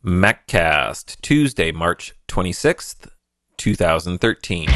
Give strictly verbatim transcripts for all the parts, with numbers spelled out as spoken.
MacCast, Tuesday, March twenty-sixth, twenty thirteen.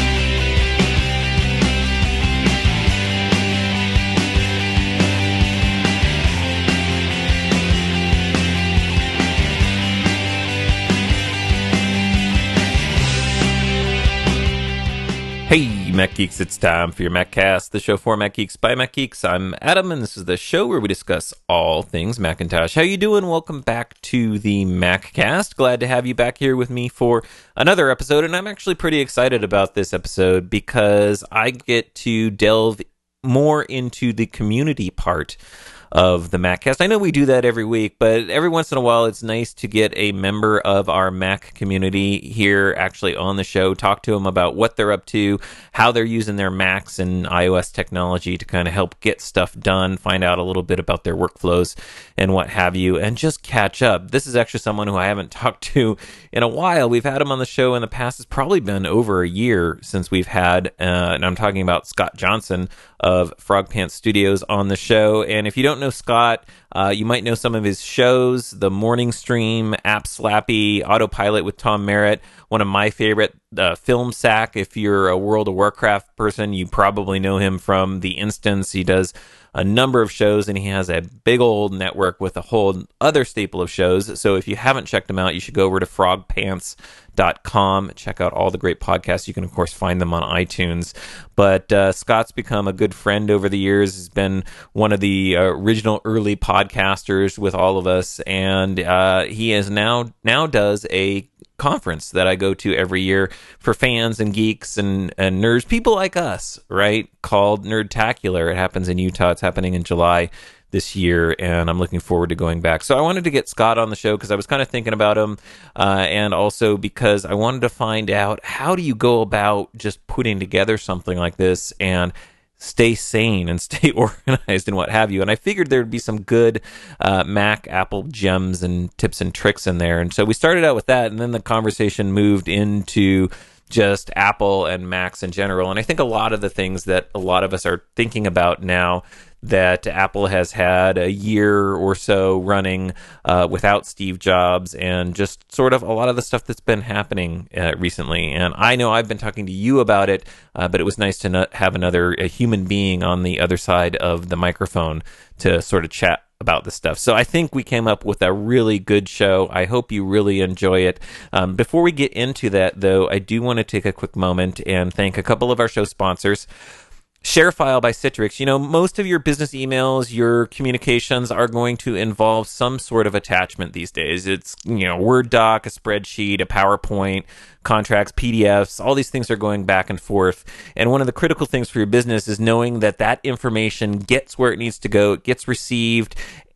Hey, Mac Geeks, it's time for your MacCast, the show for Mac Geeks by Mac Geeks. I'm Adam, and this is the show where we discuss all things Macintosh. How you doing? Welcome back to the MacCast. Glad to have you back here with me for another episode, and I'm actually pretty excited about this episode because I get to delve more into the community part of the MacCast. I know we do that every week, but every once in a while it's nice to get a member of our Mac community here actually on the show, talk to them about what they're up to, how they're using their Macs and iOS technology to kind of help get stuff done, find out a little bit about their workflows and what have you, and just catch up. This is actually someone who I haven't talked to in a while. We've had him on the show in the past. It's probably been over a year since we've had, uh, and I'm talking about Scott Johnson of Frog Pants Studios on the show. And if you don't know Scott, uh, you might know some of his shows, The Morning Stream, App Slappy, Autopilot with Tom Merritt, one of my favorite, uh, Film Sack. If you're a World of Warcraft person, you probably know him from The Instance. He does a number of shows, and he has a big old network with a whole other staple of shows. So if you haven't checked them out, you should go over to frog pants dot com. Check out all the great podcasts. You can, of course, find them on iTunes. But uh, Scott's become a good friend over the years. He's been one of the uh, original early podcasters with all of us, and uh, he is now now does a conference that I go to every year for fans and geeks and, and nerds, people like us, right? Called Nerdtacular. It happens in Utah. It's happening in July this year, and I'm looking forward to going back. So I wanted to get Scott on the show because I was kind of thinking about him, uh, and also because I wanted to find out, how do you go about just putting together something like this and stay sane and stay organized and what have you. And I figured there'd be some good uh, Mac, Apple gems and tips and tricks in there. And so we started out with that, and then the conversation moved into just Apple and Macs in general. And I think a lot of the things that a lot of us are thinking about now that Apple has had a year or so running uh, without Steve Jobs, and just sort of a lot of the stuff that's been happening uh, recently. And I know I've been talking to you about it, uh, but it was nice to not have another a human being on the other side of the microphone to sort of chat about this stuff. So I think we came up with a really good show. I hope you really enjoy it. Um, before we get into that, though, I do want to take a quick moment and thank a couple of our show sponsors. ShareFile by Citrix. You know, most of your business emails, your communications are going to involve some sort of attachment these days. It's, you know, Word doc, a spreadsheet, a PowerPoint, contracts, P D Fs, all these things are going back and forth. And one of the critical things for your business is knowing that that information gets where it needs to go, it gets received,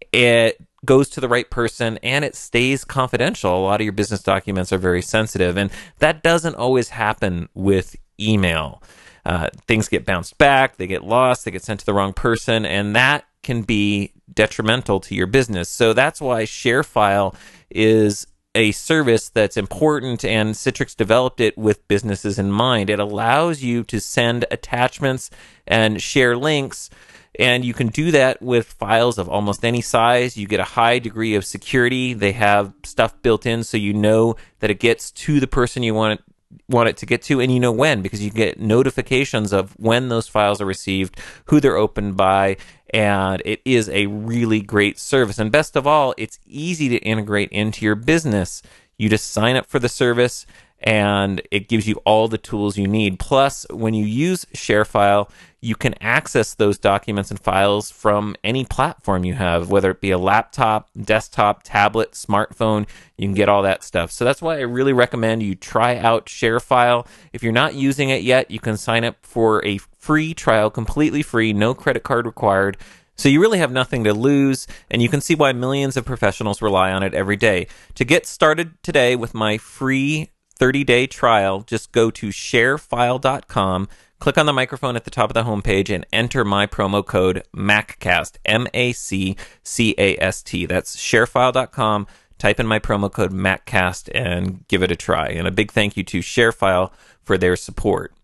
it goes to the right person, and it stays confidential. A lot of your business documents are very sensitive, and that doesn't always happen with email. Uh, things get bounced back, they get lost, they get sent to the wrong person, and that can be detrimental to your business. So that's why ShareFile is a service that's important, and Citrix developed it with businesses in mind. It allows you to send attachments and share links, and you can do that with files of almost any size. You get a high degree of security. They have stuff built in so you know that it gets to the person you want it want it to get to, and you know when, because you get notifications of when those files are received, who they're opened by, and it is a really great service. And best of all, it's easy to integrate into your business. You just sign up for the service, and it gives you all the tools you need. Plus, when you use ShareFile, you can access those documents and files from any platform you have, whether it be a laptop, desktop, tablet, smartphone. You can get all that stuff. So that's why I really recommend you try out ShareFile. If you're not using it yet, you can sign up for a free trial, completely free, no credit card required. So you really have nothing to lose, and you can see why millions of professionals rely on it every day. To get started today with my free thirty-day trial, just go to sharefile dot com, click on the microphone at the top of the homepage, and enter my promo code MACCAST, M A C C A S T. That's sharefile dot com. Type in my promo code MACCAST and give it a try. And a big thank you to ShareFile for their support.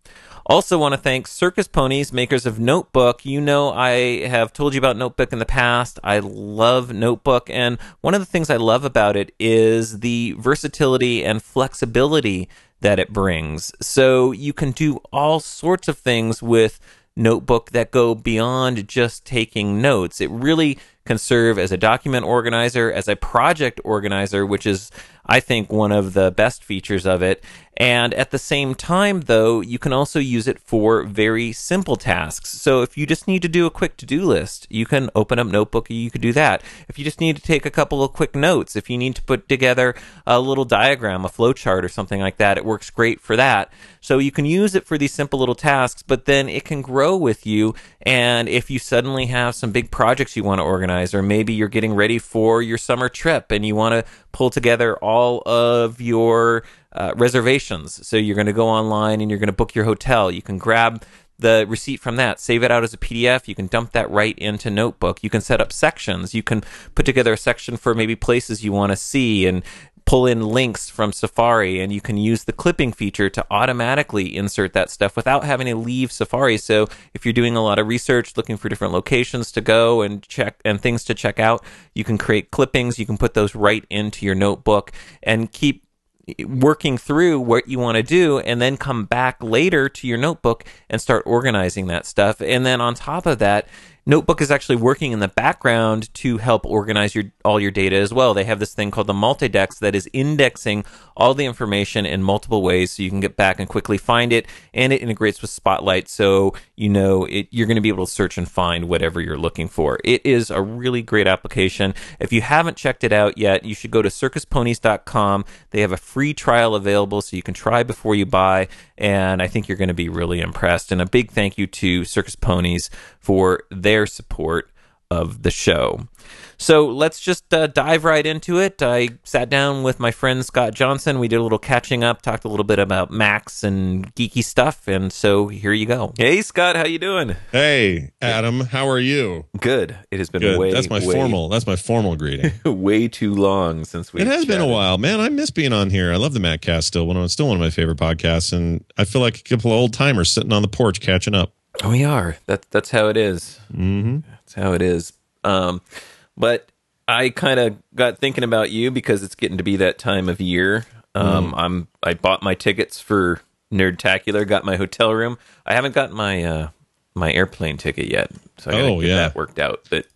Also want to thank Circus Ponies, makers of Notebook. You know, I have told you about Notebook in the past. I love Notebook, and one of the things I love about it is the versatility and flexibility that it brings. So you can do all sorts of things with Notebook that go beyond just taking notes. It really can serve as a document organizer, as a project organizer, which is, I think, one of the best features of it. And at the same time, though, you can also use it for very simple tasks. So if you just need to do a quick to-do list, you can open up Notebook and you can do that. If you just need to take a couple of quick notes, if you need to put together a little diagram, a flow chart or something like that, it works great for that. So you can use it for these simple little tasks, but then it can grow with you. And if you suddenly have some big projects you want to organize, or maybe you're getting ready for your summer trip and you want to pull together all of your uh, reservations. So you're going to go online and you're going to book your hotel. You can grab the receipt from that, save it out as a P D F. You can dump that right into Notebook. You can set up sections. You can put together a section for maybe places you want to see and pull in links from Safari, and you can use the clipping feature to automatically insert that stuff without having to leave Safari. So if you're doing a lot of research, looking for different locations to go and check and things to check out, you can create clippings. You can put those right into your Notebook and keep working through what you want to do, and then come back later to your Notebook and start organizing that stuff. And then on top of that, Notebook is actually working in the background to help organize your all your data as well. They have this thing called the Multidex that is indexing all the information in multiple ways so you can get back and quickly find it, and it integrates with Spotlight so you know it, you're going to be able to search and find whatever you're looking for. It is a really great application. If you haven't checked it out yet, you should go to circus ponies dot com. They have a free trial available so you can try before you buy, and I think you're going to be really impressed. And a big thank you to Circus Ponies for their support of the show. So let's just uh, dive right into it. I sat down with my friend Scott Johnson. We did a little catching up, talked a little bit about Macs and geeky stuff, and so here you go. Hey, Scott, how you doing? Hey, Adam, how are you? Good. It has been Good. way That's my way, formal. That's my formal greeting. way too long since we. It has chatted. been a while, man. I miss being on here. I love the MacCast still. One, it's still one of my favorite podcasts, and I feel like a couple of old timers sitting on the porch catching up. We are. That that's how it is. Mm-hmm. That's how it is. Um, but I kind of got thinking about you because it's getting to be that time of year. Um, mm. I'm I bought my tickets for Nerdtacular, got my hotel room. I haven't got my uh, my airplane ticket yet, so I gotta oh, get yeah. that worked out. But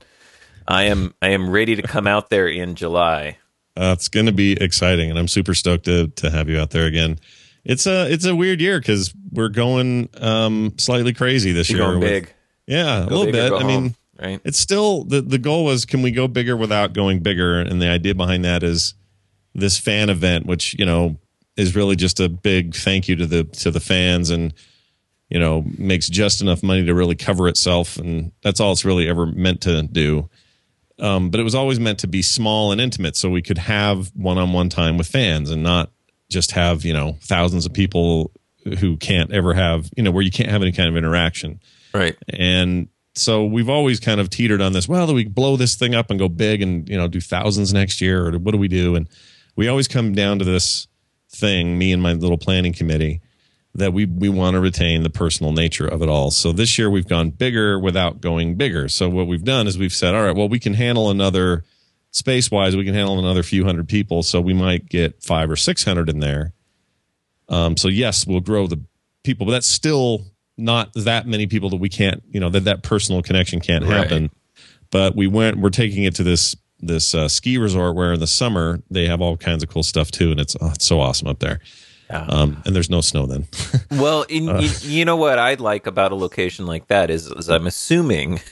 I am I am ready to come out there in July. Uh, it's going to be exciting, and I'm super stoked to to have you out there again. It's a it's a weird year because we're going um, slightly crazy this You're year. going with, big, yeah, go a little big or bit. go I home, mean, right? It's still the the goal was, can we go bigger without going bigger? And the idea behind that is this fan event, which you know is really just a big thank you to the to the fans, and you know makes just enough money to really cover itself, and that's all it's really ever meant to do. Um, but it was always meant to be small and intimate, so we could have one-on-one time with fans and not just have, you know, thousands of people who can't ever have, you know, where you can't have any kind of interaction. Right. And so we've always kind of teetered on this, well, do we blow this thing up and go big and, you know, do thousands next year, or what do we do? And we always come down to this thing, me and my little planning committee, that we, we want to retain the personal nature of it all. So this year we've gone bigger without going bigger. So what we've done is we've said, all right, well, we can handle another space-wise, we can handle another few hundred people, so we might get five or six hundred in there. Um, so yes, we'll grow the people, but that's still not that many people that we can't, you know, that that personal connection can't happen. Right. But we went, we're taking it to this this uh, ski resort where in the summer they have all kinds of cool stuff too, and it's, oh, it's so awesome up there. Yeah. Um, and there's no snow then. Well, in, uh, you, you know what I like about a location like that is, is I'm assuming.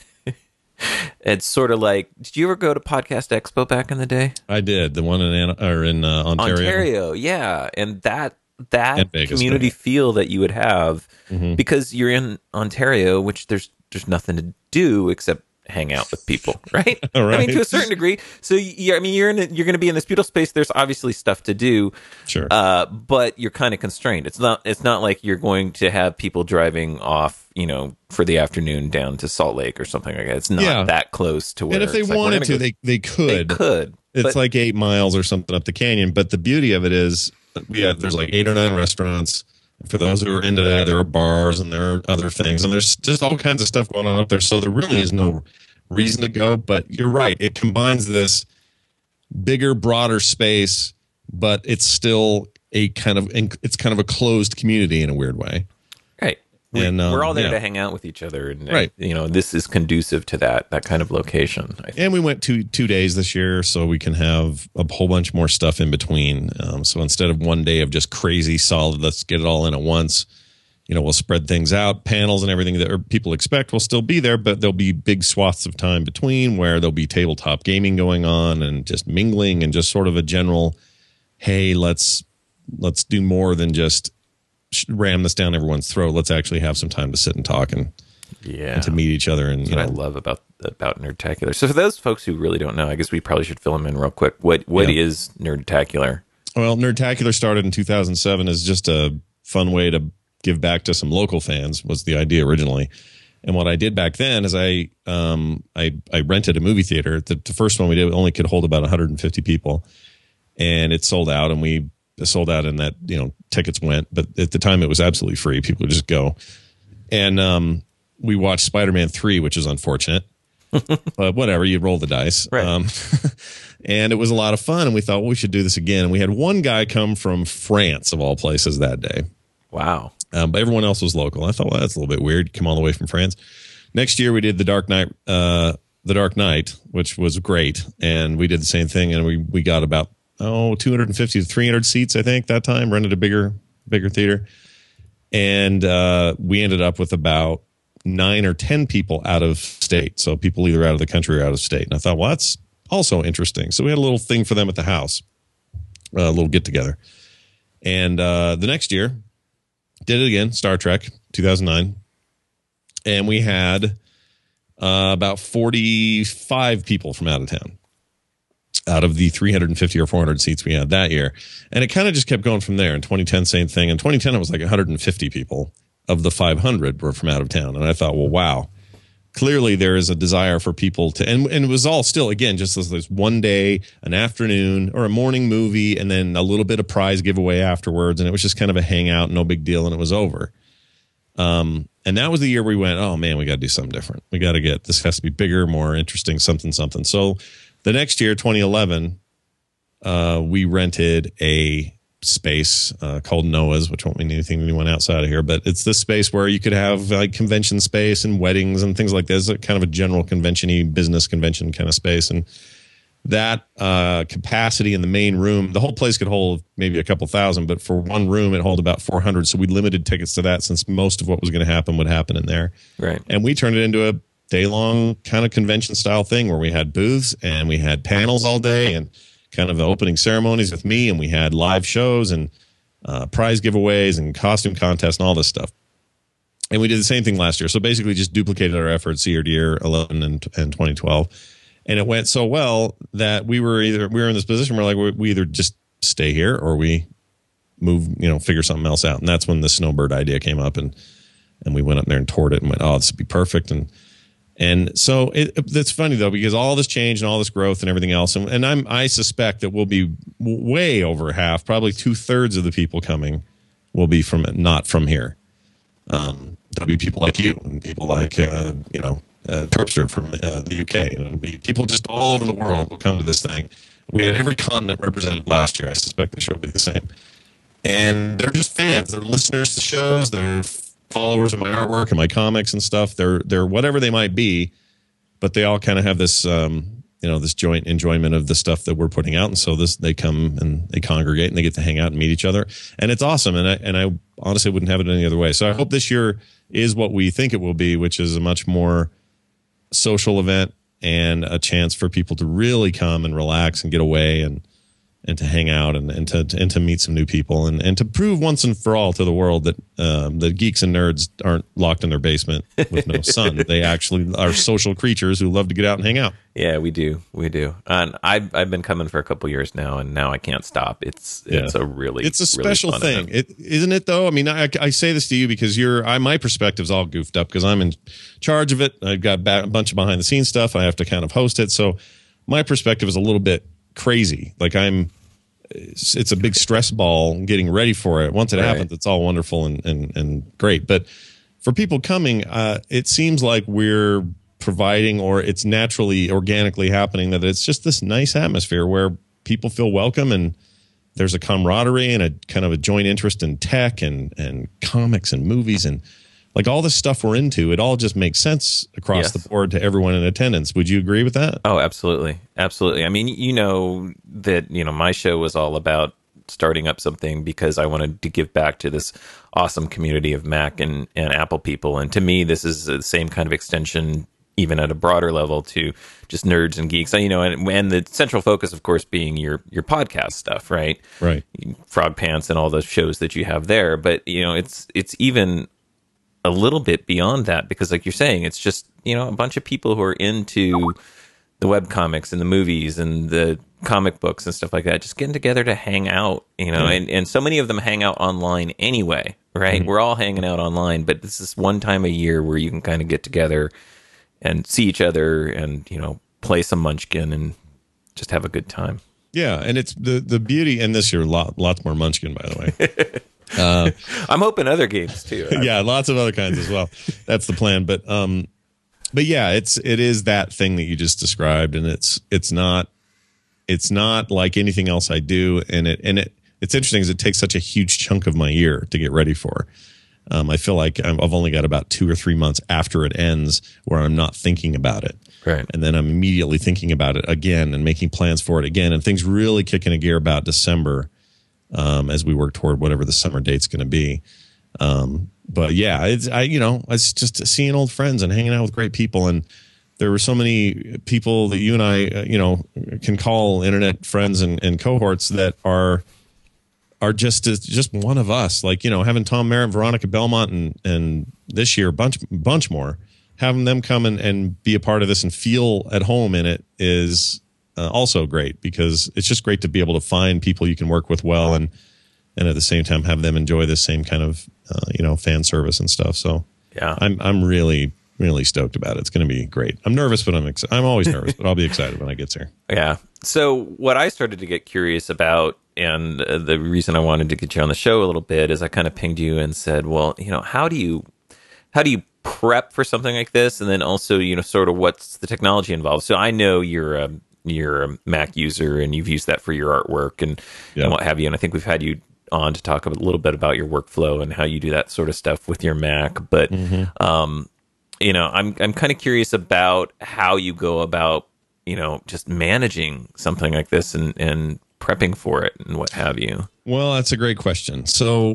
It's sort of like, did you ever go to Podcast Expo back in the day? I did. The one in Anna, or in uh, Ontario. Ontario, yeah. And that that Vegas, community yeah. feel that you would have, mm-hmm. because you're in Ontario, which there's there's nothing to do except hang out with people, right? right. I mean, to a certain degree. So, you, I mean, you're in a, you're going to be in this beautiful space. There's obviously stuff to do, sure, uh, but you're kind of constrained. It's not it's not like you're going to have people driving off, you know, for the afternoon down to Salt Lake or something like that. It's not yeah. that close to where. And if they it's wanted like, to, go, they they could. They could. It's but, like eight miles or something up the canyon. But the beauty of it is, yeah, there's like eight or nine restaurants. For those who are into that, there are bars and there are other things, and there's just all kinds of stuff going on up there. So there really is no reason to go. But you're right; it combines this bigger, broader space, but it's still a kind of it's kind of a closed community in a weird way. Right. We, and um, we're all there yeah. to hang out with each other, and right. you know, this is conducive to that that kind of location. I think. And we went two two days this year, so we can have a whole bunch more stuff in between. Um, so instead of one day of just crazy solid, let's get it all in at once. You know, we'll spread things out. Panels and everything that people expect will still be there, but there'll be big swaths of time between where there'll be tabletop gaming going on and just mingling and just sort of a general, hey, let's let's do more than just ram this down everyone's throat. Let's actually have some time to sit and talk and, yeah. and to meet each other. And That's you know, what I love about about Nerdtacular. So for those folks who really don't know, I guess we probably should fill them in real quick. What what yeah. is Nerdtacular? Well, Nerdtacular started in two thousand seven as just a fun way to give back to some local fans, was the idea originally. And what I did back then is I um I I rented a movie theater. The, the first one we did only could hold about one hundred fifty people, and it sold out. And we sold out, and that you know tickets went. But at the time, it was absolutely free. People would just go, and um, we watched Spider-Man three, which is unfortunate, but whatever. You roll the dice, right? Um, and it was a lot of fun. And we thought, well, we should do this again. And we had one guy come from France, of all places, that day. Wow. Um, but everyone else was local. I thought, well, that's a little bit weird. Come all the way from France. Next year, we did the Dark Knight, uh, the Dark Knight, which was great, and we did the same thing. And we we got about oh two hundred fifty to three hundred seats, I think, that time. Rented a bigger bigger theater, and uh, we ended up with about nine or ten people out of state. So people either out of the country or out of state. And I thought, well, that's also interesting. So we had a little thing for them at the house, a little get together, and uh, the next year. Did it again, Star Trek, two thousand nine. And we had uh, about forty-five people from out of town out of the three hundred fifty or four hundred seats we had that year. And it kind of just kept going from there. In twenty ten, same thing. In twenty ten, it was like one hundred fifty people of the five hundred were from out of town. And I thought, well, wow. Clearly, there is a desire for people to, and, and it was all still, again, just this, this one day, an afternoon, or a morning movie, and then a little bit of prize giveaway afterwards. And it was just kind of a hangout, no big deal, and it was over. Um, and that was the year we went, oh, man, we got to do something different. We got to get, this has to be bigger, more interesting, something, something. So the next year, twenty eleven, uh, we rented a space uh, called Noah's, which won't mean anything to anyone outside of here, but it's this space where you could have like convention space and weddings and things like this, kind of a general convention-y business convention kind of space. And that uh, capacity in the main room, the whole place could hold maybe a couple thousand, but for one room, it held about four hundred. So we limited tickets to that since most of what was going to happen would happen in there. Right. And we turned it into a day-long kind of convention-style thing where we had booths and we had panels all day and kind of the opening ceremonies with me, and we had live shows and uh, prize giveaways and costume contests and all this stuff. And we did the same thing last year. So basically just duplicated our efforts year to year, eleven and, and twenty twelve. And it went so well that we were either, we were in this position where like we, we either just stay here or we move, you know, figure something else out. And that's when the Snowbird idea came up, and, and we went up there and toured it and went, oh, this would be perfect. And, And so it, it's funny, though, because all this change and all this growth and everything else, and, and I'm, I suspect that we'll be way over half, probably two thirds of the people coming will be from not from here. Um, there'll be people like you and people like, uh, you know, uh, Terpster from uh, the U K. And it'll be people just all over the world will come to this thing. We had every continent represented last year. I suspect the show will be the same. And they're just fans. They're listeners to shows. They're followers of my artwork and my comics and stuff. They're they're whatever they might be, but they all kind of have this um, you know this joint enjoyment of the stuff that we're putting out. And so this they come and they congregate and they get to hang out and meet each other, and it's awesome. And I and I honestly wouldn't have it any other way. So I hope this year is what we think it will be, which is a much more social event and a chance for people to really come and relax and get away and and to hang out and, and to and to meet some new people and, and to prove once and for all to the world that um, the geeks and nerds aren't locked in their basement with no sun. They actually are social creatures who love to get out and hang out. Yeah, we do, we do. And I've I've been coming for a couple years now, and now I can't stop. It's it's yeah. a really it's a special really thing, it, isn't it? Though I mean, I, I say this to you because you're I my perspective's all goofed up because I'm in charge of it. I've got a bunch of behind the scenes stuff. I have to kind of host it, so my perspective is a little bit crazy. Like I'm it's, it's a big stress ball getting ready for it. Once it right. happens, it's all wonderful and, and, and great. But for people coming, uh, it seems like we're providing, or it's naturally, organically happening, that it's just this nice atmosphere where people feel welcome, and there's a camaraderie and a kind of a joint interest in tech and, and comics and movies and like all this stuff we're into. It all just makes sense across yes. the board to everyone in attendance. Would you agree with that? Oh, absolutely. Absolutely. I mean, you know that, you know, my show was all about starting up something because I wanted to give back to this awesome community of Mac and, and Apple people. And to me, this is the same kind of extension, even at a broader level, to just nerds and geeks. You know, and, and the central focus, of course, being your your podcast stuff, right? Right. Frog Pants and all the shows that you have there. But, you know, it's it's even a little bit beyond that, because like you're saying, it's just, you know, a bunch of people who are into the web comics and the movies and the comic books and stuff like that, just getting together to hang out, you know, mm-hmm. and, and so many of them hang out online anyway, right? Mm-hmm. We're all hanging out online, but this is one time a year where you can kind of get together and see each other and, you know, play some Munchkin and just have a good time. Yeah, and it's the the beauty, and this year, lot, lots more Munchkin, by the way. Uh, I'm hoping other games too. Yeah, lots of other kinds as well. That's the plan. But um, but yeah, it's it is that thing that you just described, and it's it's not it's not like anything else I do, and it and it it's interesting because it takes such a huge chunk of my year to get ready for. Um, I feel like I'm, I've only got about two or three months after it ends where I'm not thinking about it, right? And then I'm immediately thinking about it again and making plans for it again, and things really kick into gear about December. Um, as we work toward whatever the summer date's going to be. Um, but yeah, it's, I, you know, it's just seeing old friends and hanging out with great people. And there were so many people that you and I, uh, you know, can call internet friends and, and cohorts that are, are just, just one of us. Like, you know, having Tom Merritt, Veronica Belmont, and, and this year, a bunch, bunch more, having them come and, and be a part of this and feel at home in it is, Uh, also great, because it's just great to be able to find people you can work with well, and and at the same time have them enjoy this same kind of uh, you know fan service and stuff. So yeah, I'm I'm really really stoked about it. It's going to be great. I'm nervous, but I'm ex- I'm always nervous, but I'll be excited when I get there. Yeah. So what I started to get curious about, and uh, the reason I wanted to get you on the show a little bit, is I kind of pinged you and said, well, you know, how do you how do you prep for something like this, and then also, you know, sort of what's the technology involved? So I know you're a you're a Mac user and you've used that for your artwork and, yeah. and what have you. And I think we've had you on to talk a little bit about your workflow and how you do that sort of stuff with your Mac. But, mm-hmm. um, you know, I'm, I'm kind of curious about how you go about, you know, just managing something like this and, and prepping for it and what have you. Well, that's a great question. So,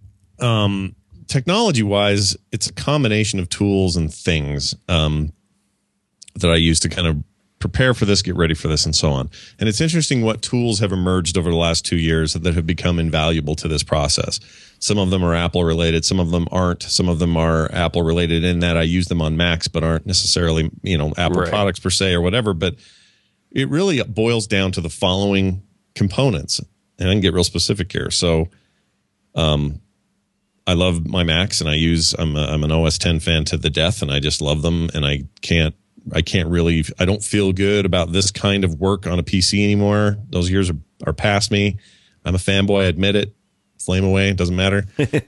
um, technology wise, it's a combination of tools and things, um, that I use to kind of prepare for this, get ready for this, and so on. And it's interesting what tools have emerged over the last two years that have become invaluable to this process. Some of them are Apple related, some of them aren't. Some of them are Apple related in that I use them on Macs, but aren't necessarily, you know, Apple right. products per se or whatever. But it really boils down to the following components. And I can get real specific here. So, um, I love my Macs, and I use, I'm, a, I'm an O S ten fan to the death, and I just love them, and I can't, I can't really, I don't feel good about this kind of work on a P C anymore. Those years are, are past me. I'm a fanboy, I admit it. Flame away, it doesn't matter.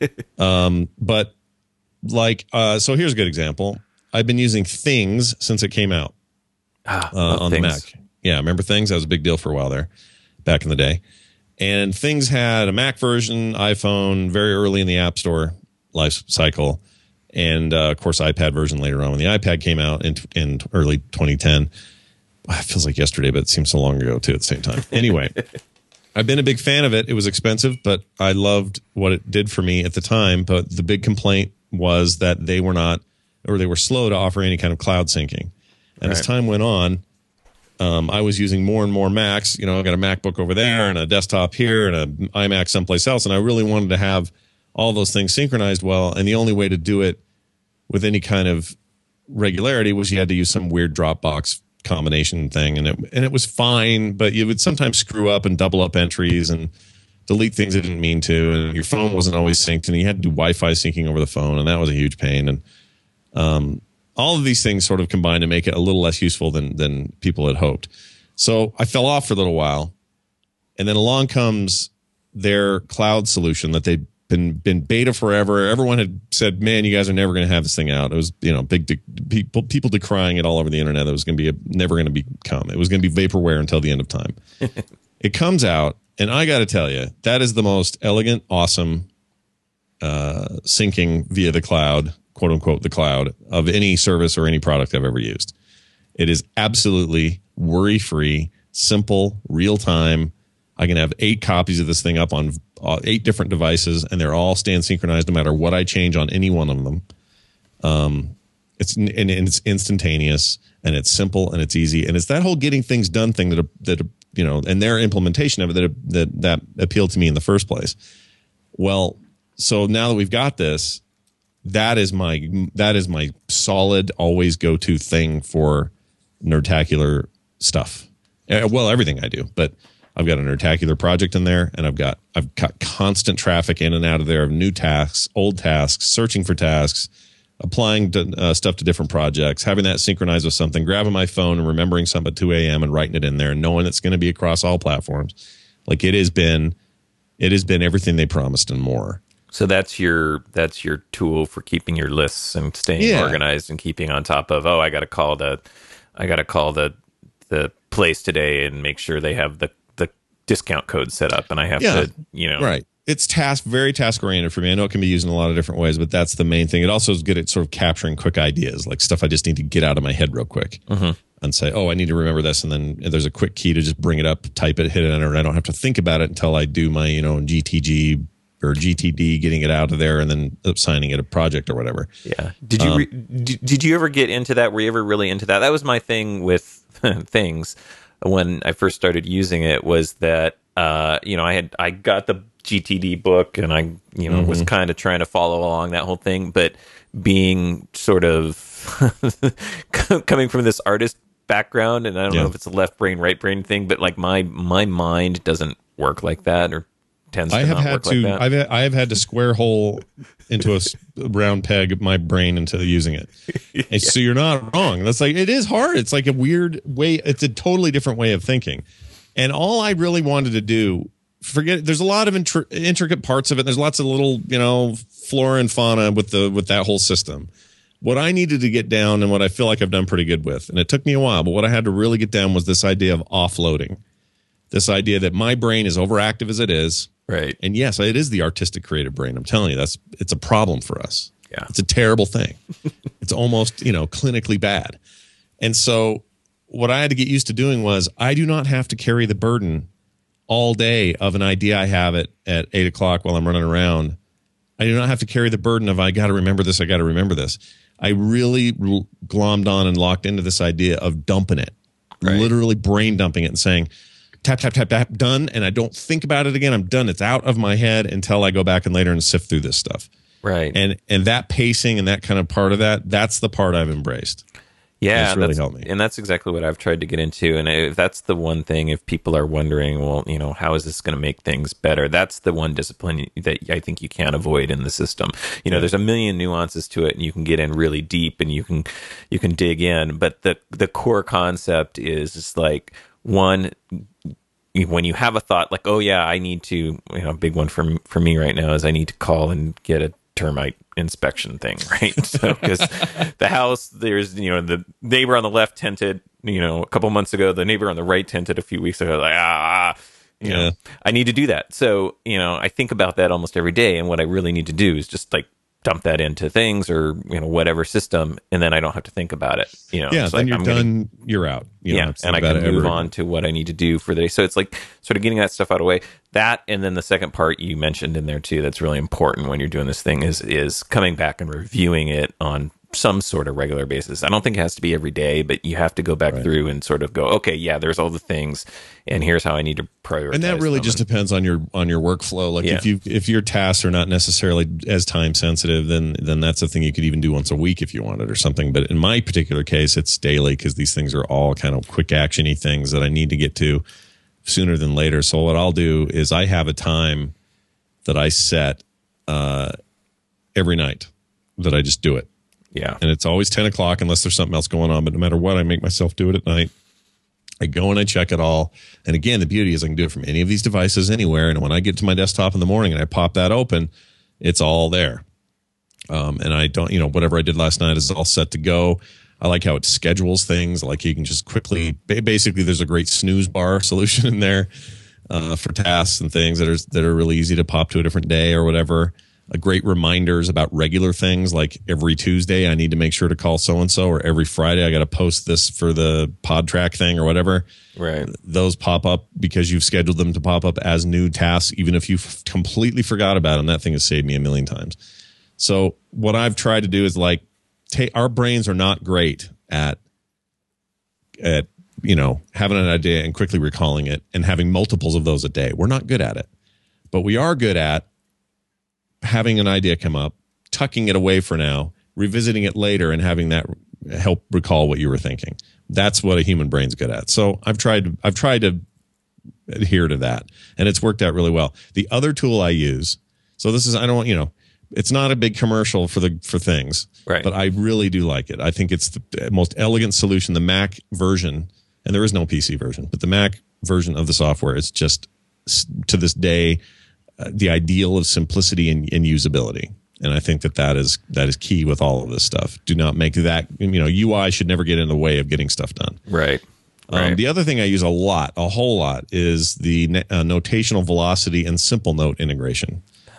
um, but like, uh, so here's a good example. I've been using Things since it came out ah, uh, on things. the Mac. Yeah, remember Things? That was a big deal for a while there, back in the day. And Things had a Mac version, iPhone, very early in the App Store life cycle. And, uh, of course, iPad version later on when the iPad came out in, in early twenty ten. Well, it feels like yesterday, but it seems so long ago, too, at the same time. Anyway, I've been a big fan of it. It was expensive, but I loved what it did for me at the time. But the big complaint was that they were not, or they were slow to offer any kind of cloud syncing. And right. as time went on, um, I was using more and more Macs. You know, I got a MacBook over there and a desktop here and an iMac someplace else. And I really wanted to have all those things synchronized well. And the only way to do it with any kind of regularity was you had to use some weird Dropbox combination thing. And it, and it was fine, but you would sometimes screw up and double up entries and delete things it didn't mean to. And your phone wasn't always synced, and you had to do Wi-Fi syncing over the phone. And that was a huge pain. And, um, all of these things sort of combined to make it a little less useful than, than people had hoped. So I fell off for a little while. And then along comes their cloud solution that they'd been been beta forever. Everyone had said, "Man, you guys are never going to have this thing out." It was, you know, big de- people people decrying it all over the internet. That was going to be a, never going to become. It was going to be vaporware until the end of time. It comes out, and I got to tell you, that is the most elegant, awesome uh, syncing via the cloud, quote unquote, the cloud of any service or any product I've ever used. It is absolutely worry free, simple, real time. I can have eight copies of this thing up on uh, eight different devices, and they're all stand synchronized no matter what I change on any one of them. Um, it's and, and it's instantaneous, and it's simple, and it's easy, and it's that whole getting things done thing that that you know, and their implementation of it that that that appealed to me in the first place. Well, so now that we've got this, that is my that is my solid, always go to thing for Nerdtacular stuff. Uh, well, everything I do, but I've got a Nerdtacular project in there, and I've got I've got constant traffic in and out of there of new tasks, old tasks, searching for tasks, applying to, uh, stuff to different projects, having that synchronized with something, grabbing my phone and remembering something at two a.m. and writing it in there, and knowing it's going to be across all platforms. Like it has been, it has been everything they promised and more. So that's your that's your tool for keeping your lists and staying Yeah. organized and keeping on top of. Oh, I got to call the, I got to call the the place today and make sure they have the discount code set up, and I have Yeah, to, you know, right. It's task, very task oriented for me. I know it can be used in a lot of different ways, but that's the main thing. It also is good at sort of capturing quick ideas, like stuff I just need to get out of my head real quick mm-hmm. and say, oh, I need to remember this. And then there's a quick key to just bring it up, type it, hit enter, and I don't have to think about it until I do my, you know, G T G or G T D, getting it out of there and then assigning it a project or whatever. Yeah. Did you, um, re- did, did you ever get into that? Were you ever really into that? That was my thing with things when I first started using it, was that, Uh, you know, I had I got the G T D book, and I, you know, mm-hmm. was kind of trying to follow along that whole thing. But being sort of coming from this artist background, and I don't yeah. know if it's a left brain, right brain thing, but like my my mind doesn't work like that, or tends to I have not had work to. like that. I've I have had to square hole into a round peg my brain into using it. And yeah. So you're not wrong. That's like, it is hard. It's like a weird way. It's a totally different way of thinking. And all I really wanted to do, forget, there's a lot of intri- intricate parts of it. There's lots of little, you know, flora and fauna with the with that whole system. What I needed to get down, and what I feel like I've done pretty good with, and it took me a while, but what I had to really get down was this idea of offloading. This idea that my brain is overactive as it is. Right. And yes, it is the artistic creative brain. I'm telling you, that's it's a problem for us. Yeah. It's a terrible thing. It's almost, you know, clinically bad. And so what I had to get used to doing was, I do not have to carry the burden all day of an idea I have at, at eight o'clock while I'm running around. I do not have to carry the burden of, I got to remember this, I got to remember this. I really glommed on and locked into this idea of dumping it, right. Literally brain dumping it and saying, tap, tap, tap, tap, done. And I don't think about it again. I'm done. It's out of my head until I go back and later and sift through this stuff. Right. And, and that pacing and that kind of part of that, that's the part I've embraced. Yeah, it's really helped me. And that's exactly what I've tried to get into. And if that's the one thing, if people are wondering, well, you know, how is this going to make things better? That's the one discipline that I think you can't avoid in the system. You know, yeah. There's a million nuances to it, and you can get in really deep, and you can you can dig in. But the the core concept is just like, one, when you have a thought like, oh yeah, I need to, you know, a big one for for me right now is I need to call and get a termite inspection thing, right? So, because the house, there's, you know, the neighbor on the left tented, you know, a couple months ago, the neighbor on the right tented a few weeks ago, like, ah, you yeah. know, I need to do that. So, you know, I think about that almost every day. And what I really need to do is just like dump that into things or, you know, whatever system. And then I don't have to think about it, you know. Yeah, it's then like, you're I'm done, gonna, you're out. You yeah, and I can move on to what I need to do for the day. So it's like sort of getting that stuff out of the way. That, and then the second part you mentioned in there too, that's really important when you're doing this thing is is coming back and reviewing it on some sort of regular basis. I don't think it has to be every day, but you have to go back right. through and sort of go, okay, yeah, there's all the things, and here's how I need to prioritize. And that really them. just and, depends on your on your workflow. Like yeah. if you if your tasks are not necessarily as time sensitive, then then that's a thing you could even do once a week if you wanted or something. But in my particular case, it's daily because these things are all kind of quick actiony things that I need to get to sooner than later. So what I'll do is I have a time that I set uh, every night that I just do it. Yeah. And it's always ten o'clock unless there's something else going on. But no matter what, I make myself do it at night. I go and I check it all. And again, the beauty is I can do it from any of these devices anywhere. And when I get to my desktop in the morning and I pop that open, it's all there. Um, and I don't, you know, whatever I did last night is all set to go. I like how it schedules things. Like you can just quickly, basically there's a great snooze bar solution in there uh, for tasks and things that are, that are really easy to pop to a different day or whatever. A great reminders about regular things like every Tuesday I need to make sure to call so-and-so, or every Friday I got to post this for the pod track thing or whatever. Right. Those pop up because you've scheduled them to pop up as new tasks, even if you f- completely forgot about them. That thing has saved me a million times. So what I've tried to do is like, take, our brains are not great at, at, you know, having an idea and quickly recalling it and having multiples of those a day. We're not good at it, but we are good at having an idea come up, tucking it away for now, revisiting it later, and having that help recall what you were thinking. That's what a human brain's good at. So I've tried, I've tried to adhere to that, and it's worked out really well. The other tool I use, so this is, I don't want, you know, it's not a big commercial for the, for things, right, but I really do like it. I think it's the most elegant solution. The Mac version, and there is no P C version, but the Mac version of the software is just, to this day, Uh, the ideal of simplicity and, and usability. And I think that that is, that is key with all of this stuff. Do not make that, you know, U I should never get in the way of getting stuff done. Right. Um, right. The other thing I use a lot, a whole lot, is the uh, notational velocity and simple note integration.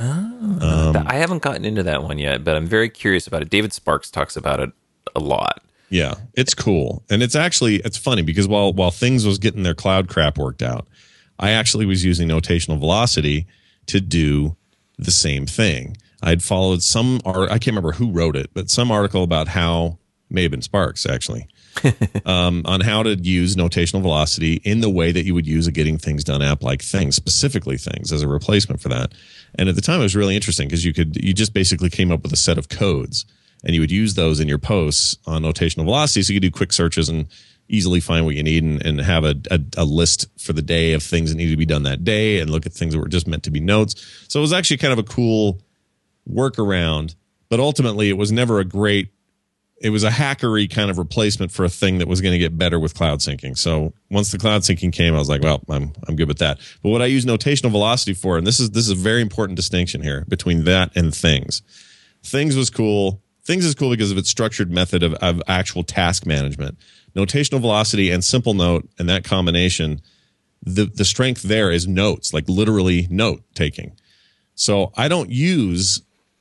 Oh, um, I haven't gotten into that one yet, but I'm very curious about it. David Sparks talks about it a lot. Yeah, it's cool. And it's actually, it's funny because while, while things was getting their cloud crap worked out, I actually was using notational velocity to do the same thing. I'd followed some art, I can't remember who wrote it, but some article about how, may have been Sparks actually, um, on how to use notational velocity in the way that you would use a getting things done app like Things, specifically Things, as a replacement for that. And at the time it was really interesting because you could, you just basically came up with a set of codes and you would use those in your posts on notational velocity. So you could do quick searches and easily find what you need and, and have a, a, a list for the day of things that need to be done that day and look at things that were just meant to be notes. So it was actually kind of a cool workaround, but ultimately it was never a great, it was a hackery kind of replacement for a thing that was going to get better with cloud syncing. So once the cloud syncing came, I was like, well, I'm, I'm good with that. But what I use notational velocity for, and this is, this is a very important distinction here between that and Things. Things was cool. Things is cool because of its structured method of, of actual task management. Notational velocity and simple note and that combination, the, the strength there is notes, like literally note taking. So I don't use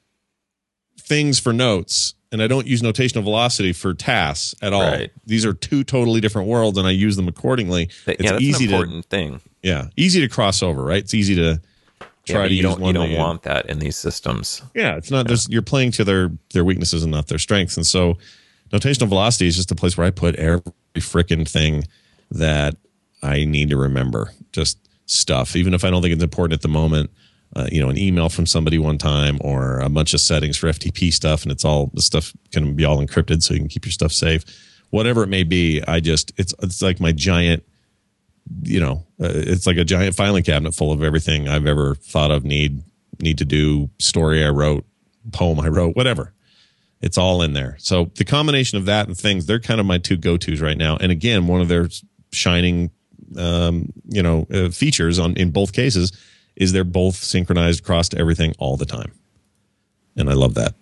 Things for notes and I don't use notational velocity for tasks at all. Right. These are two totally different worlds and I use them accordingly. Yeah, it's that's easy an important to, thing. Yeah, easy to cross over, right? It's easy to try yeah, to you use don't, one. You don't way want that in these systems. Yeah, it's not. Yeah. There's, you're playing to their their weaknesses and not their strengths, and so notational velocity is just a place where I put every frickin' thing that I need to remember. Just stuff, even if I don't think it's important at the moment. Uh, you know, an email from somebody one time, or a bunch of settings for F T P stuff, and it's all the stuff can be all encrypted, so you can keep your stuff safe. Whatever it may be, I just it's it's like my giant. You know, uh, it's like a giant filing cabinet full of everything I've ever thought of, need need to do, story I wrote, poem I wrote, whatever. It's all in there. So the combination of that and Things, they're kind of my two go-tos right now. And again, one of their shining, um, you know, uh, features on in both cases is they're both synchronized across to everything all the time, and I love that.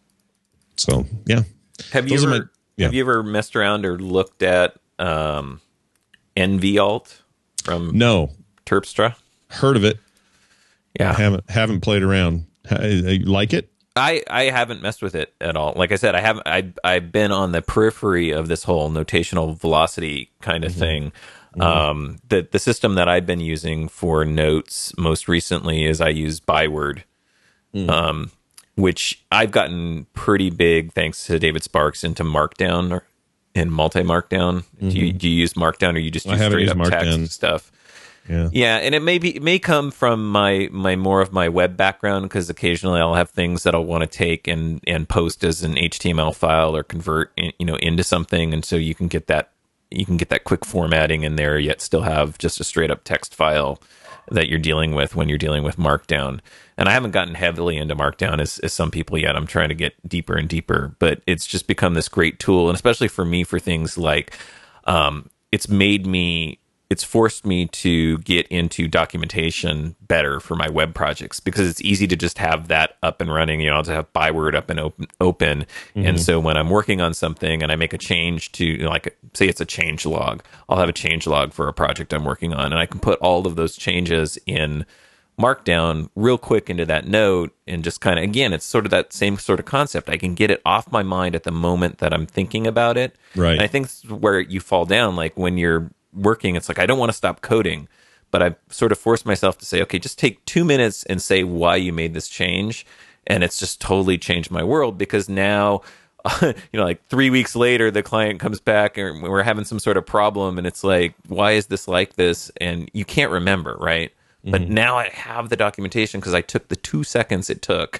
So yeah, have you Those ever are my- yeah. have you ever messed around or looked at um, N V Alt from No, Terpstra? heard of it. Yeah, haven't haven't played around. Ha- You like it? I, I haven't messed with it at all. Like I said, I haven't. I I've been on the periphery of this whole notational velocity kind of mm-hmm. thing. Mm-hmm. Um, the the system that I've been using for notes most recently is I use Byword, mm. um, which I've gotten pretty big thanks to David Sparks into Markdown or in multi Markdown. Mm-hmm. Do you do you use Markdown or you just use straight up text stuff? Yeah. Yeah, and it may be it may come from my my more of my web background, because occasionally I'll have things that I'll want to take and and post as an H T M L file or convert in, you know into something, and so you can get that you can get that quick formatting in there, yet still have just a straight up text file that you're dealing with when you're dealing with Markdown. And I haven't gotten heavily into Markdown as, as some people yet. I'm trying to get deeper and deeper, but it's just become this great tool, and especially for me for things like um, it's made me, it's forced me to get into documentation better for my web projects, because it's easy to just have that up and running. You know, to have Byword up and open, open. Mm-hmm. And so when I'm working on something and I make a change to, you know, like, say it's a change log, I'll have a change log for a project I'm working on, and I can put all of those changes in Markdown real quick into that note, and just kind of, again, it's sort of that same sort of concept. I can get it off my mind at the moment that I'm thinking about it. Right. And I think this is where you fall down. Like when you're working, it's like, I don't want to stop coding, but I sort of forced myself to say, okay, just take two minutes and say why you made this change. And it's just totally changed my world, because now, you know, like three weeks later, the client comes back and we're having some sort of problem, and it's like, why is this like this? And you can't remember, right? But mm-hmm. now I have the documentation because I took the two seconds it took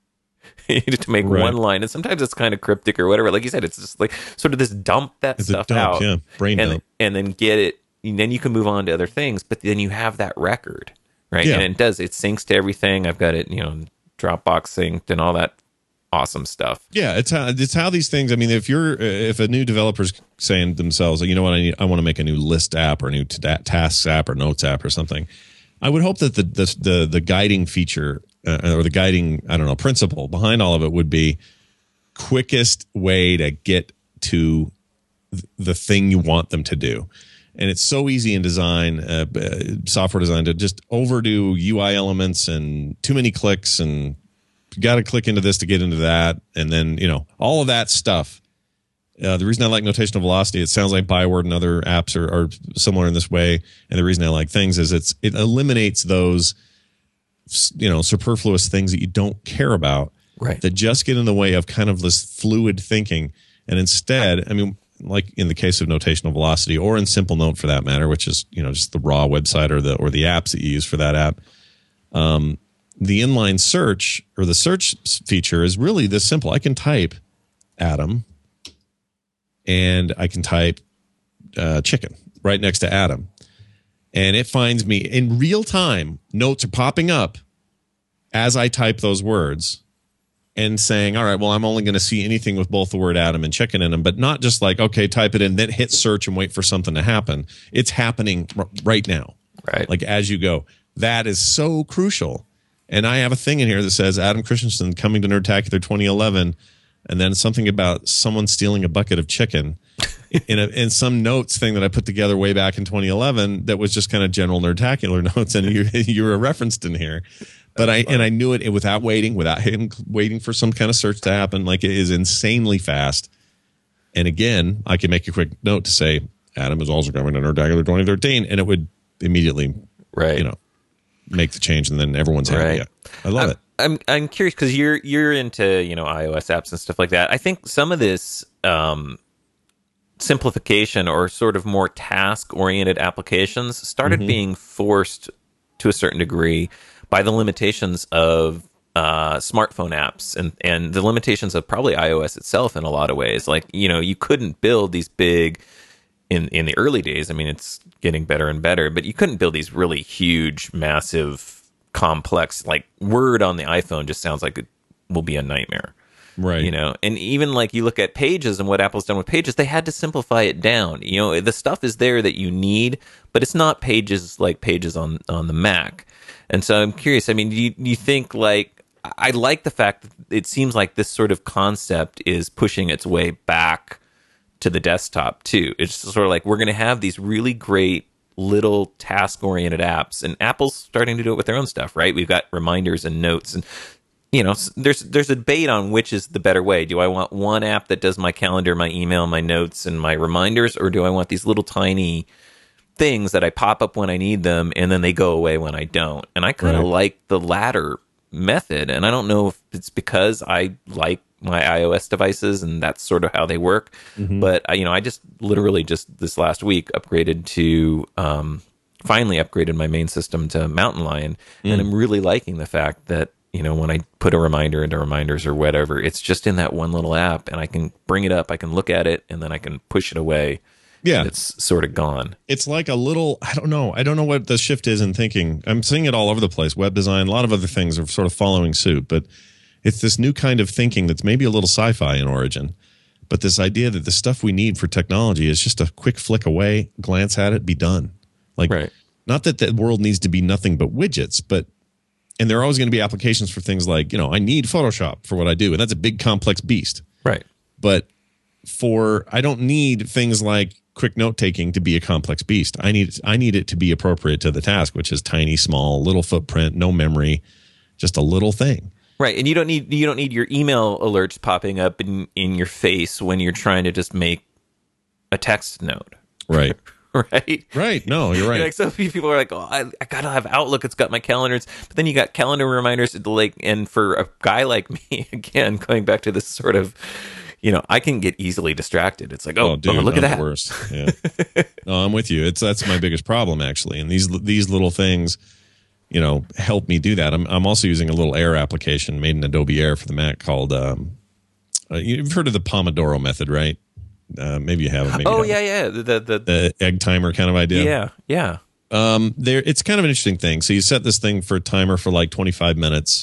to make right. one line. And sometimes it's kind of cryptic or whatever. Like you said, it's just like sort of this dump that it's stuff a dump, out. Yeah, brain and, dump. And then get it. And then you can move on to other things. But then you have that record, right? Yeah. And it does. It syncs to everything. I've got it, you know, Dropbox synced and all that awesome stuff. Yeah, it's how it's how these things. I mean, if you're if a new developer's saying to themselves, you know what, I need, I want to make a new list app or a new t- tasks app or notes app or something. I would hope that the the the, the guiding feature uh, or the guiding, I don't know, principle behind all of it would be quickest way to get to th- the thing you want them to do. And it's so easy in design, uh, software design, to just overdo U I elements and too many clicks, and you got to click into this to get into that, and then, you know, all of that stuff. Uh, the reason I like Notational Velocity, it sounds like Byword and other apps are, are similar in this way. And the reason I like Things is it's it eliminates those, you know, superfluous things that you don't care about, right, that just get in the way of kind of this fluid thinking. And instead, I mean, like in the case of Notational Velocity, or in Simple Note for that matter, which is, you know, just the raw website or the or the apps that you use for that app, um, the inline search or the search feature is really this simple. I can type Adam, and I can type uh, chicken right next to Adam, and it finds me in real time. Notes are popping up as I type those words and saying, all right, well, I'm only going to see anything with both the word Adam and chicken in them, but not just like, okay, type it in, then hit search and wait for something to happen. It's happening r- right now, right? Like as you go. That is so crucial. And I have a thing in here that says Adam Christensen coming to Nerdtacular twenty eleven. And then something about someone stealing a bucket of chicken in a, in some notes thing that I put together way back in twenty eleven that was just kind of general Nerdtacular notes, and you you were referenced in here. But I and I knew it without waiting, without him waiting for some kind of search to happen. Like, it is insanely fast. And again, I can make a quick note to say Adam is also coming to Nerdtacular twenty thirteen, and it would immediately, right, you know, make the change, and then everyone's happy. Right. Yeah. I love I'm, it. I'm I'm curious because you're you're into, you know, iOS apps and stuff like that. I think some of this um, simplification or sort of more task oriented applications started mm-hmm. being forced to a certain degree by the limitations of uh, smartphone apps and and the limitations of probably iOS itself in a lot of ways. Like, you know, you couldn't build these big in in the early days. I mean, it's getting better and better, but you couldn't build these really huge, massive, complex, like Word on the iPhone just sounds like it will be a nightmare, right? You know, and even like you look at Pages and what Apple's done with Pages, they had to simplify it down. You know, the stuff is there that you need, but it's not Pages like Pages on on the Mac. And so I'm curious. I mean, do you, do you think, like, I like the fact that it seems like this sort of concept is pushing its way back to the desktop too. It's sort of like we're going to have these really great little task-oriented apps, and Apple's starting to do it with their own stuff, right? We've got reminders and notes, and, you know, there's there's a debate on which is the better way. Do I want one app that does my calendar, my email, my notes, and my reminders, or do I want these little tiny things that I pop up when I need them, and then they go away when I don't? And I kind of right. like the latter method, and I don't know if it's because I like my iOS devices and that's sort of how they work. Mm-hmm. But, you know, I just literally just this last week upgraded to, um, finally upgraded my main system to Mountain Lion. Mm. And I'm really liking the fact that, you know, when I put a reminder into reminders or whatever, it's just in that one little app, and I can bring it up, I can look at it, and then I can push it away. Yeah. It's sort of gone. It's like a little, I don't know. I don't know what the shift is in thinking. I'm seeing it all over the place. Web design, a lot of other things are sort of following suit, but it's this new kind of thinking that's maybe a little sci-fi in origin, But this idea that the stuff we need for technology is just a quick flick away, glance at it, be done. Like, right. Not that the world needs to be nothing but widgets, but and there are always going to be applications for things like, you know, I need Photoshop for what I do, and that's a big complex beast. Right. But for I don't need things like quick note taking to be a complex beast. I need I need it to be appropriate to the task, which is tiny, small, little footprint, no memory, just a little thing. Right, and you don't need you don't need your email alerts popping up in in your face when you're trying to just make a text note. Right. Right. Right. No, you're right. Like, so few people are like, "Oh, I, I gotta have Outlook. It's got my calendars." But then you got calendar reminders. Like, and for a guy like me, again, going back to this sort of, you know, I can get easily distracted. It's like, oh, oh, dude, oh look I'm at that. The worst. Yeah. No, I'm with you. It's that's my biggest problem actually, and these these little things, you know, help me do that. I'm I'm also using a little Air application made in Adobe Air for the Mac called. Um, uh, you've heard of the Pomodoro method, right? Uh, maybe you haven't. Maybe oh you yeah, yeah. The, the the the egg timer kind of idea. Yeah, yeah. Um, there, it's kind of an interesting thing. So you set this thing for a timer for like twenty-five minutes,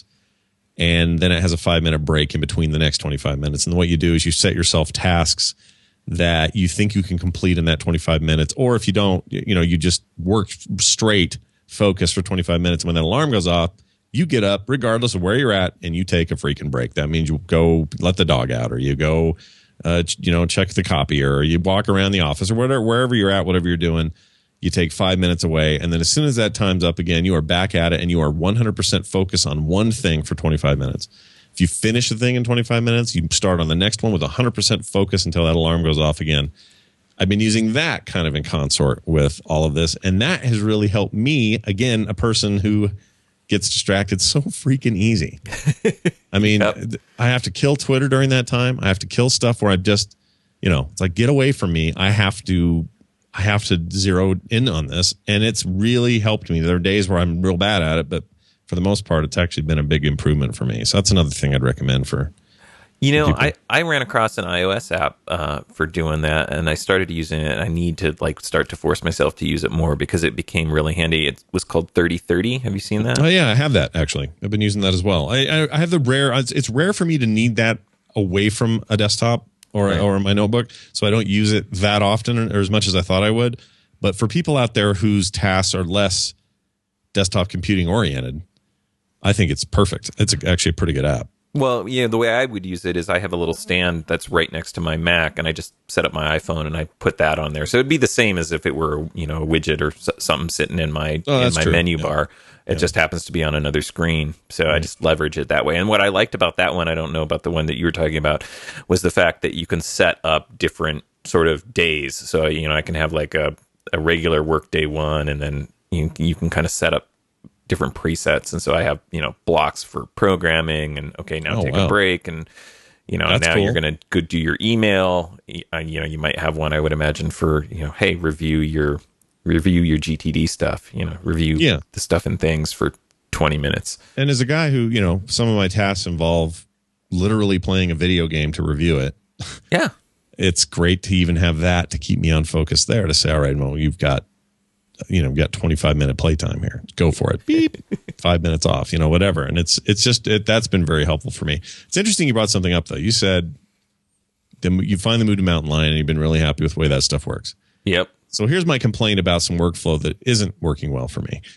and then it has a five minute break in between the next twenty-five minutes. And what you do is you set yourself tasks that you think you can complete in that twenty-five minutes, or if you don't, you know, you just work straight, focus for twenty-five minutes. And when that alarm goes off, you get up regardless of where you're at, and you take a freaking break. That means you go let the dog out, or you go. Uh, you know, check the copier, or you walk around the office, or whatever, wherever you're at, whatever you're doing, you take five minutes away. And then as soon as that time's up again, you are back at it, and you are one hundred percent focused on one thing for twenty-five minutes. If you finish the thing in twenty-five minutes, you start on the next one with one hundred percent focus until that alarm goes off again. I've been using that kind of in consort with all of this. And that has really helped me, again, a person who gets distracted so freaking easy. I mean, yep. I have to kill Twitter during that time. I have to kill stuff where I just, you know, it's like, get away from me. I have to, I have to zero in on this. And it's really helped me. There are days where I'm real bad at it, but for the most part, it's actually been a big improvement for me. So that's another thing I'd recommend for You know, I, I ran across an iOS app uh, for doing that, and I started using it. And I need to like start to force myself to use it more because it became really handy. It was called thirty thirty. Have you seen that? Oh yeah, I have that actually. I've been using that as well. I I, I have the rare. It's rare for me to need that away from a desktop or right. or my notebook, so I don't use it that often or as much as I thought I would. But for people out there whose tasks are less desktop computing oriented, I think it's perfect. It's actually a pretty good app. Well, yeah, the way I would use it is I have a little stand that's right next to my Mac, and I just set up my iPhone and I put that on there. So it'd be the same as if it were, you know, a widget or something sitting in my oh, in my true. menu yeah. bar. It yeah. just happens to be on another screen. So right. I just leverage it that way. And what I liked about that one, I don't know about the one that you were talking about, was the fact that you can set up different sort of days. So, you know, I can have like a, a regular work day one, and then you, you can kind of set up different presets. And so I have, you know, blocks for programming, and okay, now oh, take wow. a break, and you know, That's now cool. you're going to go do your email. Uh, you know, you might have one, I would imagine, for, you know, hey, review your review your G T D stuff, you know, review yeah. the stuff and things for twenty minutes. And as a guy who, you know, some of my tasks involve literally playing a video game to review it. Yeah. It's great to even have that to keep me on focus there, to say, all right, well, you've got, you know, got twenty-five minute playtime here. Go for it. Beep. Five minutes off, you know, whatever. And it's, it's just, it, that's been very helpful for me. It's interesting you brought something up though. You said the, you finally moved to Mountain Lion and you've been really happy with the way that stuff works. Yep. So here's my complaint about some workflow that isn't working well for me.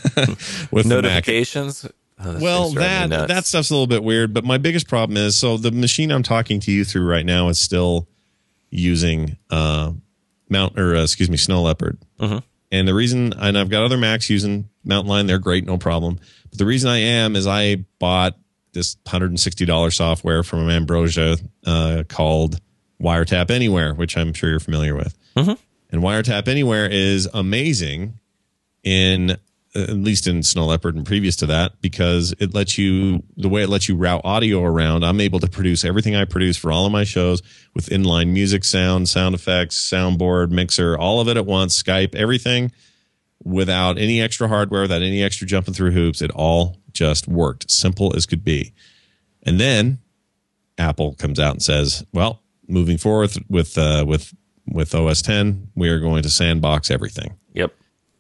With notifications. Oh, well, that, that stuff's a little bit weird, but my biggest problem is, so the machine I'm talking to you through right now is still using, uh, Mount, or uh, excuse me, Snow Leopard. Mm-hmm. And the reason, and I've got other Macs using Mountain Lion, they're great, no problem. But the reason I am is I bought this one hundred sixty dollars software from Ambrosia uh, called Wiretap Anywhere, which I'm sure you're familiar with. Mm-hmm. And Wiretap Anywhere is amazing in, uh, at least in Snow Leopard and previous to that, because it lets you, the way it lets you route audio around, I'm able to produce everything I produce for all of my shows with inline music, sound, sound effects, soundboard, mixer, all of it at once, Skype, everything without any extra hardware, without any extra jumping through hoops. It all just worked. Simple as could be. And then Apple comes out and says, well, moving forward with, uh, with, with O S ten, we are going to sandbox everything. Yep.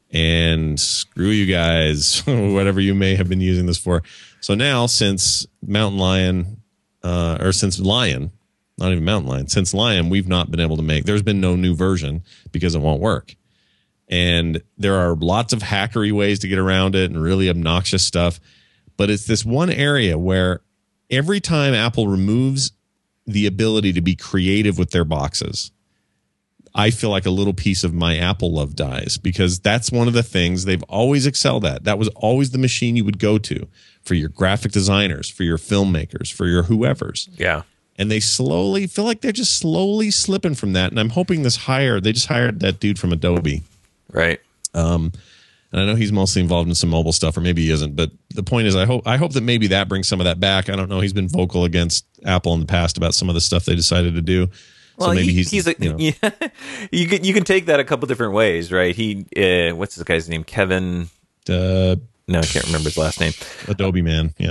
And screw you guys, whatever you may have been using this for. So now, since Mountain Lion, uh, or since Lion not even Mountain Lion. Since Lion, we've not been able to make, there's been no new version because it won't work. And there are lots of hackery ways to get around it and really obnoxious stuff. But it's this one area where every time Apple removes the ability to be creative with their boxes, I feel like a little piece of my Apple love dies, because that's one of the things they've always excelled at. That was always the machine you would go to for your graphic designers, for your filmmakers, for your whoever's. Yeah. And they slowly feel like they're just slowly slipping from that. And I'm hoping this hire, they just hired that dude from Adobe. Right. Um, and I know he's mostly involved in some mobile stuff, or maybe he isn't. But the point is, I hope I hope that maybe that brings some of that back. I don't know. He's been vocal against Apple in the past about some of the stuff they decided to do. Well, so maybe he, he's, he's a, you know. yeah, you can you can take that a couple different ways, right? He uh, what's this guy's name? Kevin. Uh, no, I can't remember his last name. Adobe man, yeah.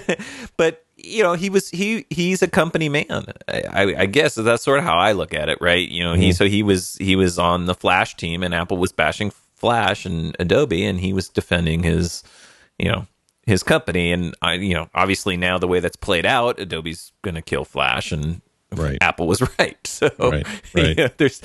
But you know, he was he he's a company man. I, I guess that's sort of how I look at it, right? You know, he mm-hmm. so he was he was on the Flash team, and Apple was bashing Flash and Adobe, and he was defending his, you know, his company. And I, you know, obviously now the way that's played out, Adobe's going to kill Flash, and right. Apple was right. So, right, right. You know, there's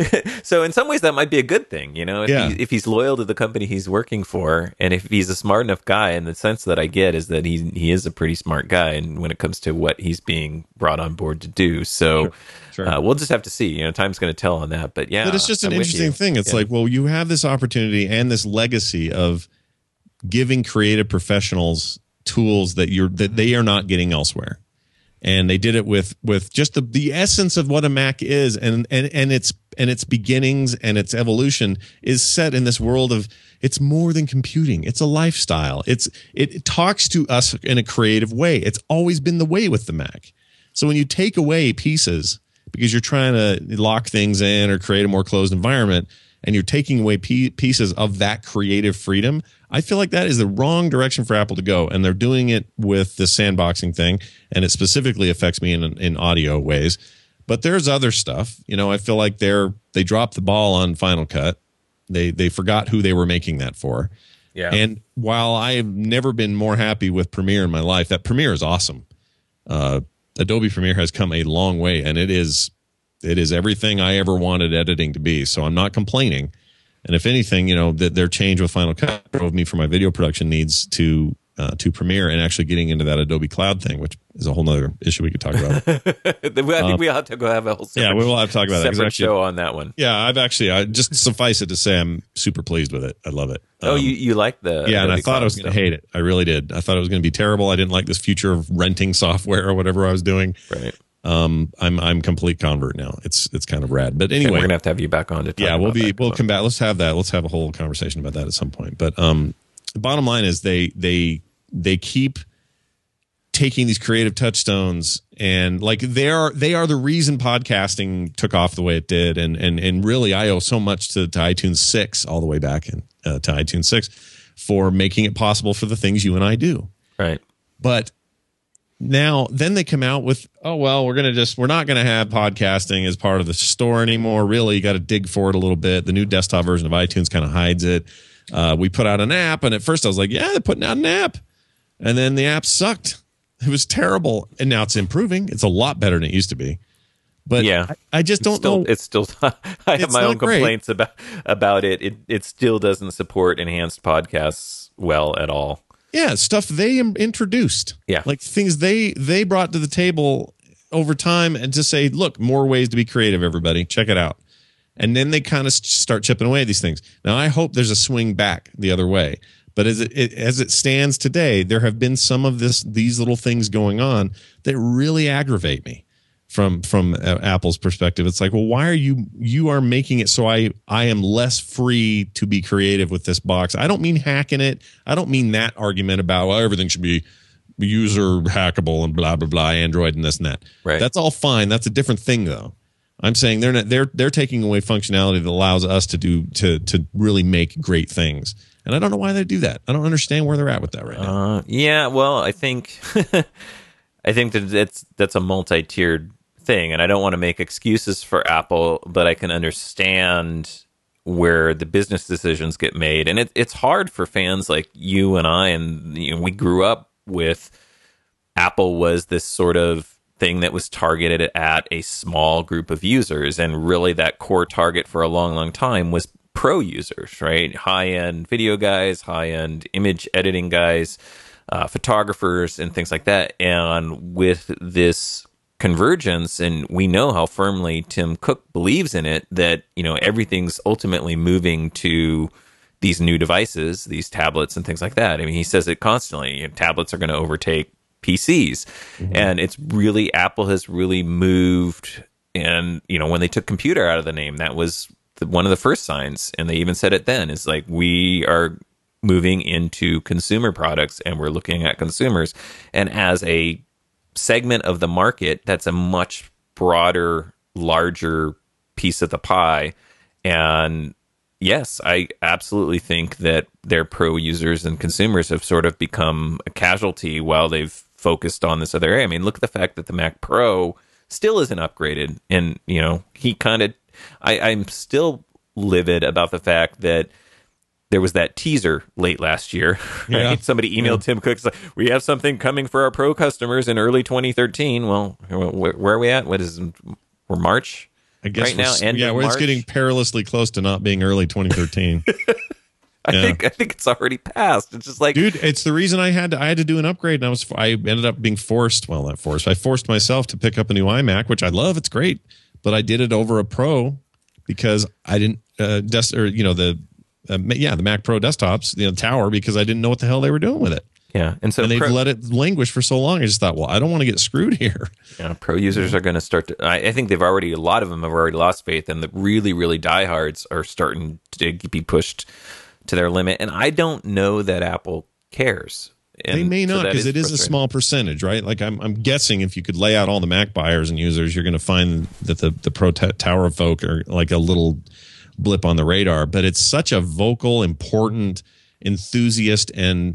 so in some ways that might be a good thing, you know, if, yeah. he, if he's loyal to the company he's working for, and if he's a smart enough guy. And the sense that I get is that he he is a pretty smart guy, and when it comes to what he's being brought on board to do. So sure. Sure. Uh, we'll just have to see. You know, time's going to tell on that. But yeah, but it's just an I'm interesting thing. It's yeah. like, well, you have this opportunity and this legacy of giving creative professionals tools that you're that they are not getting elsewhere. And they did it with with just the, the essence of what a Mac is, and and and its and its beginnings and its evolution is set in this world of, it's more than computing. It's a lifestyle. It's it, it talks to us in a creative way. It's always been the way with the Mac. So when you take away pieces because you're trying to lock things in or create a more closed environment, and you're taking away p- pieces of that creative freedom, I feel like that is the wrong direction for Apple to go. And they're doing it with the sandboxing thing, and it specifically affects me in in audio ways. But there's other stuff. You know, I feel like they're they dropped the ball on Final Cut. They they forgot who they were making that for. Yeah. And while I have never been more happy with Premiere in my life, that Premiere is awesome. Uh, Adobe Premiere has come a long way, and it is it is everything I ever wanted editing to be. So I'm not complaining. And if anything, you know, that their change with Final Cut drove me for my video production needs to uh, to Premiere, and actually getting into that Adobe Cloud thing, which is a whole nother issue we could talk about. I think um, we'll have to go have a whole separate, yeah, we will have to talk about that. separate Actually, show on that one. Yeah, I've actually I just suffice it to say I'm super pleased with it. I love it. Oh, Um, you you like the yeah, and I Adobe thought I was Cloud, going to you know? hate it. I really did. I thought it was going to be terrible. I didn't like this future of renting software or whatever I was doing. Right. Um, I'm I'm complete convert now. It's it's kind of rad. But Okay, anyway, we're gonna have to have you back on to talk yeah, we'll about be that. we'll come back. Let's have that. Let's have a whole conversation about that at some point. But um, the bottom line is they they they keep taking these creative touchstones, and like they are they are the reason podcasting took off the way it did, and and and really I owe so much to, to iTunes six all the way back in uh, to iTunes six for making it possible for the things you and I do. Right. But now, then they come out with, oh, well, we're going to just, we're not going to have podcasting as part of the store anymore. Really, you got to dig for it a little bit. The new desktop version of iTunes kind of hides it. Uh, we put out an app, and at first I was like, yeah, they're putting out an app. And then the app sucked. It was terrible. And now it's improving. It's a lot better than it used to be. But yeah, I, I just don't it's still, know. It's still, I have It's my not own great. complaints about about it. It it still doesn't support enhanced podcasts well at all. Yeah, stuff they im- introduced. Yeah. Like things they they brought to the table over time, and to say, look, more ways to be creative, everybody. Check it out. And then they kind of start chipping away at these things. Now, I hope there's a swing back the other way. But as it, it as it stands today, there have been some of this these little things going on that really aggravate me from from uh, Apple's perspective. It's like, well, why are you you are making it so I I am less free to be creative with this box? I don't mean hacking it. I don't mean that argument about, well, everything should be user hackable and blah blah blah, Android and this and that. Right. That's all fine. That's a different thing, though. I'm saying they're not they're they're taking away functionality that allows us to do to to really make great things. And I don't know why they do that. I don't understand where they're at with that right now. Uh, yeah, well, I think I think that that's that's a multi-tiered thing, and I don't want to make excuses for Apple, but I can understand where the business decisions get made, and it, it's hard for fans like you and I, and you know, we grew up with Apple was this sort of thing that was targeted at a small group of users. And really that core target for a long, long time was pro users, right? High-end video guys, high-end image editing guys, uh, photographers, and things like that. And with this convergence, and we know how firmly Tim Cook believes in it, that, you know, everything's ultimately moving to these new devices, these tablets and things like that. I mean, he says it constantly. You know, tablets are going to overtake P Cs. Mm-hmm. And it's really, Apple has really moved. And, you know, when they took computer out of the name, that was the, one of the first signs. And they even said it then, is like, we are moving into consumer products and we're looking at consumers. And as a segment of the market, that's a much broader, larger piece of the pie. And yes, I absolutely think that their pro users and consumers have sort of become a casualty while they've focused on this other area. I mean, look at the fact that the Mac Pro still isn't upgraded. And, you know, he kind of, I'm still livid about the fact that there was that teaser late last year. Right? Yeah. Somebody emailed yeah. Tim Cook, like, we have something coming for our pro customers in early twenty thirteen. Well, where, where are we at? What is, we're March? I guess right now, end yeah, of we're March. It's getting perilously close to not being early twenty thirteen. I yeah. think I think it's already passed. It's just like, dude, it's the reason I had to I had to do an upgrade, and I was I ended up being forced. Well, not forced. I forced myself to pick up a new iMac, which I love. It's great, but I did it over a Pro because I didn't uh, des- or you know the uh, yeah the Mac Pro desktops, you know, Tower, because I didn't know what the hell they were doing with it. Yeah, and so and they've pro- let it languish for so long. I just thought, well, I don't want to get screwed here. Yeah, pro users are going to start to. I, I think they've already. A lot of them have already lost faith, and the really, really diehards are starting to be pushed to their limit. And I don't know that Apple cares. And they may not, because so it is a small percentage, right? Like I'm, I'm guessing if you could lay out all the Mac buyers and users, you're going to find that the the Pro t- Tower folk are like a little blip on the radar. But it's such a vocal, important enthusiast, and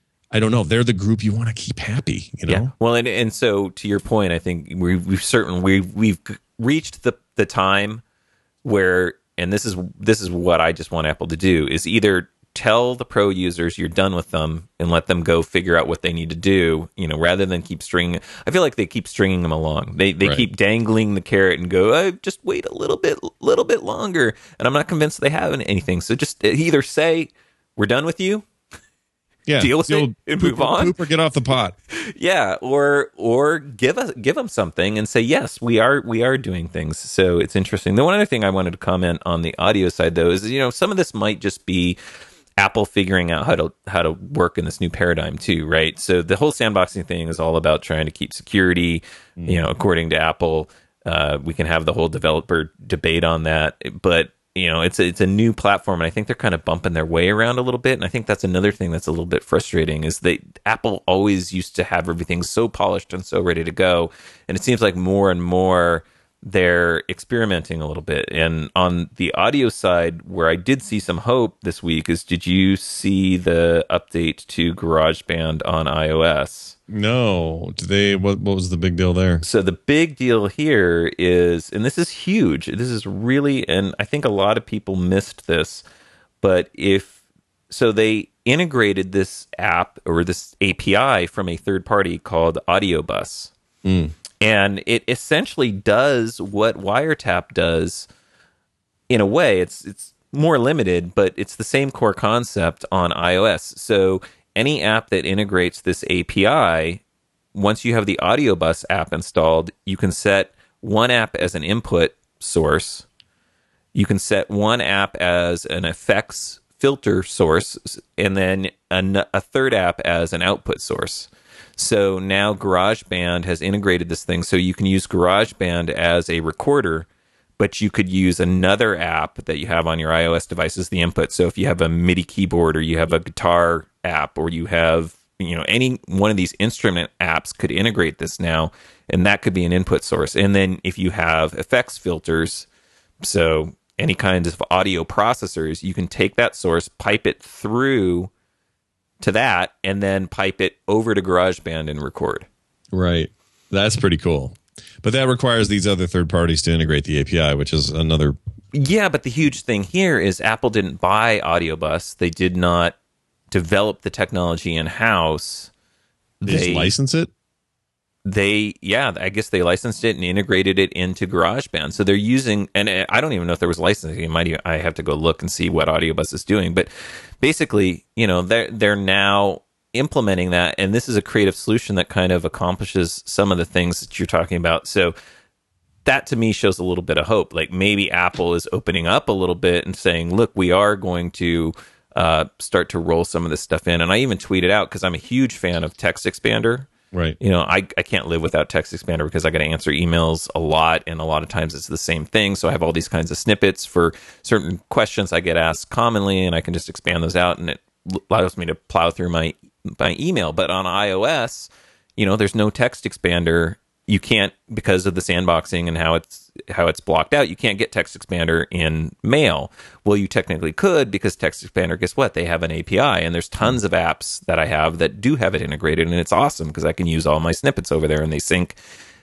I don't know, they're the group you want to keep happy, you know? Yeah. Well, and and so to your point, I think we we've certainly we we've reached the the time where, and this is this is what I just want Apple to do, is either tell the pro users you're done with them and let them go figure out what they need to do, you know, rather than keep stringing. I feel like they keep stringing them along. They they right. keep dangling the carrot and go, oh, just wait a little bit, little bit longer. And I'm not convinced they have anything. So just either say, we're done with you. Yeah, deal with it and poop, move on. Poop or get off the pot. Yeah, or or give us give them something and say, yes, we are we are doing things. So it's interesting. The one other thing I wanted to comment on the audio side, though, is, you know, some of this might just be Apple figuring out how to how to work in this new paradigm too, right? So the whole sandboxing thing is all about trying to keep security. Mm. You know, according to Apple, uh, we can have the whole developer debate on that, but you know, it's a, it's a new platform, and I think they're kind of bumping their way around a little bit. And I think that's another thing that's a little bit frustrating, is that Apple always used to have everything so polished and so ready to go, and it seems like more and more they're experimenting a little bit. And on the audio side, where I did see some hope this week, is, did you see the update to GarageBand on iOS? No. Did they? What What was the big deal there? So the big deal here is, and this is huge, this is really, and I think a lot of people missed this, but if, so they integrated this app or this A P I from a third party called AudioBus. Mm. And it essentially does what Wiretap does in a way. It's it's more limited, but it's the same core concept on iOS. So any app that integrates this A P I, once you have the AudioBus app installed, you can set one app as an input source. You can set one app as an effects filter source, and then a, a third app as an output source. So now GarageBand has integrated this thing, so you can use GarageBand as a recorder, but you could use another app that you have on your iOS device as the input. So if you have a MIDI keyboard, or you have a guitar app, or you have, you know, any one of these instrument apps could integrate this now, and that could be an input source. And then if you have effects filters, so any kinds of audio processors, you can take that source, pipe it through to that, and then pipe it over to GarageBand and record. Right. That's pretty cool. But that requires these other third parties to integrate the A P I, which is another... Yeah, but the huge thing here is Apple didn't buy AudioBus. They did not develop the technology in-house. They, they just license it? they, yeah, I guess they licensed it and integrated it into GarageBand. So they're using, and I don't even know if there was licensing. It might, even- I have to go look and see what AudioBus is doing. But basically, you know, they're they're now implementing that, and this is a creative solution that kind of accomplishes some of the things that you're talking about. So that to me shows a little bit of hope. Like maybe Apple is opening up a little bit and saying, look, we are going to uh, start to roll some of this stuff in. And I even tweeted out, because I'm a huge fan of Text Expander. Right. You know, I, I can't live without Text Expander because I got to answer emails a lot, and a lot of times it's the same thing. So I have all these kinds of snippets for certain questions I get asked commonly, and I can just expand those out, and it allows me to plow through my my email. But on iOS, you know, there's no Text Expander. You can't, because of the sandboxing and how it's how it's blocked out, you can't get Text Expander in Mail. Well, you technically could, because Text Expander, guess what? They have an A P I, and there's tons of apps that I have that do have it integrated, and it's awesome because I can use all my snippets over there and they sync.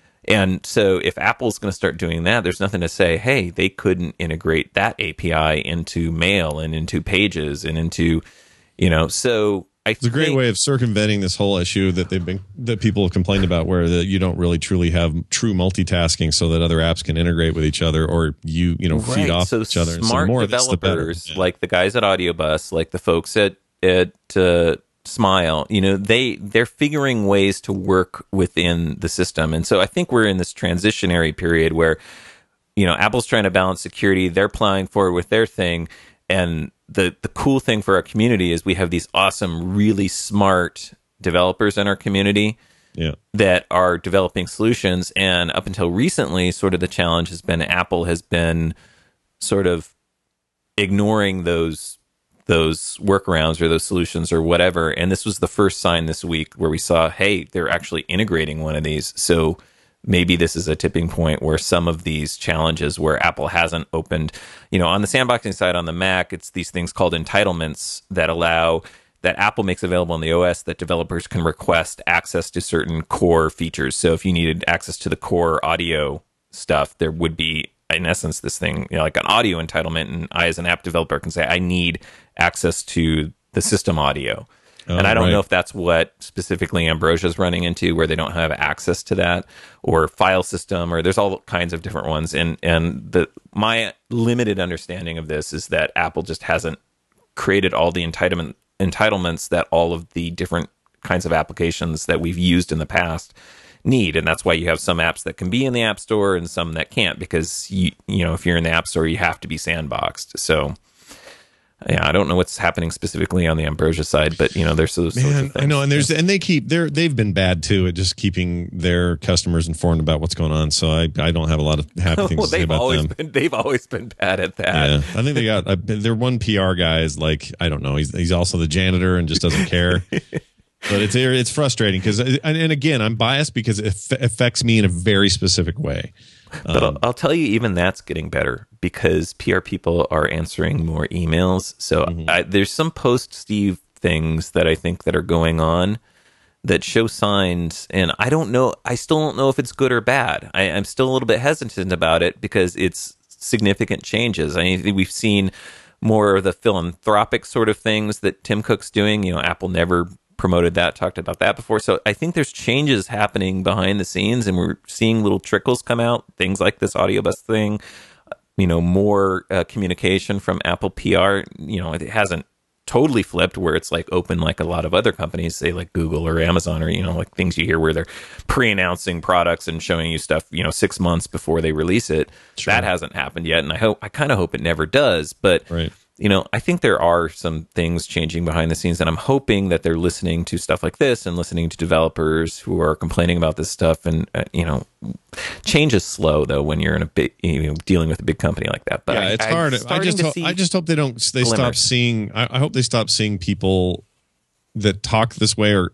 And so if Apple's going to start doing that, there's nothing to say, hey, they couldn't integrate that A P I into Mail and into Pages and into, you know, so I It's a great think, way of circumventing this whole issue that they've been that people have complained about, where the, you don't really truly have true multitasking, so that other apps can integrate with each other, or you you know feed right. off so each other. And smart so the more of this, the better. developers, Yeah. like the guys at AudioBus, like the folks at at uh, Smile, you know, they they're figuring ways to work within the system, and so I think we're in this transitionary period where, you know, Apple's trying to balance security, they're plowing forward with their thing, and the the cool thing for our community is we have these awesome, really smart developers in our community Yeah. that are developing solutions. And up until recently, sort of the challenge has been Apple has been sort of ignoring those those workarounds or those solutions or whatever. And this was the first sign this week where we saw, hey, they're actually integrating one of these. So maybe this is a tipping point where some of these challenges where Apple hasn't opened, you know, on the sandboxing side on the Mac, it's these things called entitlements that allow, that Apple makes available on the O S, that developers can request access to certain core features. So if you needed access to the core audio stuff, there would be, in essence, this thing, you know, like an audio entitlement. And I, as an app developer, can say, I need access to the system audio. Oh, and I don't right. know if that's what specifically Ambrosia's running into, where they don't have access to that, or file system, or there's all kinds of different ones. And and the my limited understanding of this is that Apple just hasn't created all the entitlement entitlements that all of the different kinds of applications that we've used in the past need. And that's why you have some apps that can be in the App Store and some that can't, because you you know if you're in the App Store, you have to be sandboxed. So yeah, I don't know what's happening specifically on the Ambrosia side, but you know, there's those sorts Man, of things. I know, and there's and they keep they're they've been bad too at just keeping their customers informed about what's going on. So I I don't have a lot of happy things well, to say they've about always them. been they've always been bad at that. Yeah, I think they got uh, their one P R guy is like, I don't know, he's he's also the janitor and just doesn't care. But it's it's frustrating because, and, and again, I'm biased because it f- affects me in a very specific way. But Um, I'll, I'll tell you, even that's getting better because P R people are answering more emails. So Mm-hmm. I, there's some post Steve things that I think that are going on that show signs, and I don't know. I still don't know if it's good or bad. I, I'm still a little bit hesitant about it because it's significant changes. I mean, we've seen more of the philanthropic sort of things that Tim Cook's doing. You know, Apple never promoted that, talked about that before. So I think there's changes happening behind the scenes, and we're seeing little trickles come out, things like this AudioBus thing, you know, more uh, communication from Apple P R. You know, it hasn't totally flipped where it's like open like a lot of other companies, say like Google or Amazon, or, you know, like things you hear where they're pre-announcing products and showing you stuff, you know, six months before they release it. Sure. That hasn't happened yet. And I hope, I kind of hope it never does. But right. you know, I think there are some things changing behind the scenes, and I'm hoping that they're listening to stuff like this and listening to developers who are complaining about this stuff. And, uh, you know, change is slow, though, when you're in a big, you know, dealing with a big company like that. But yeah, I, it's I'm hard. I starting just to hope, see I just hope they don't. They stop glimmers. seeing. I, I hope they stop seeing people that talk this way, or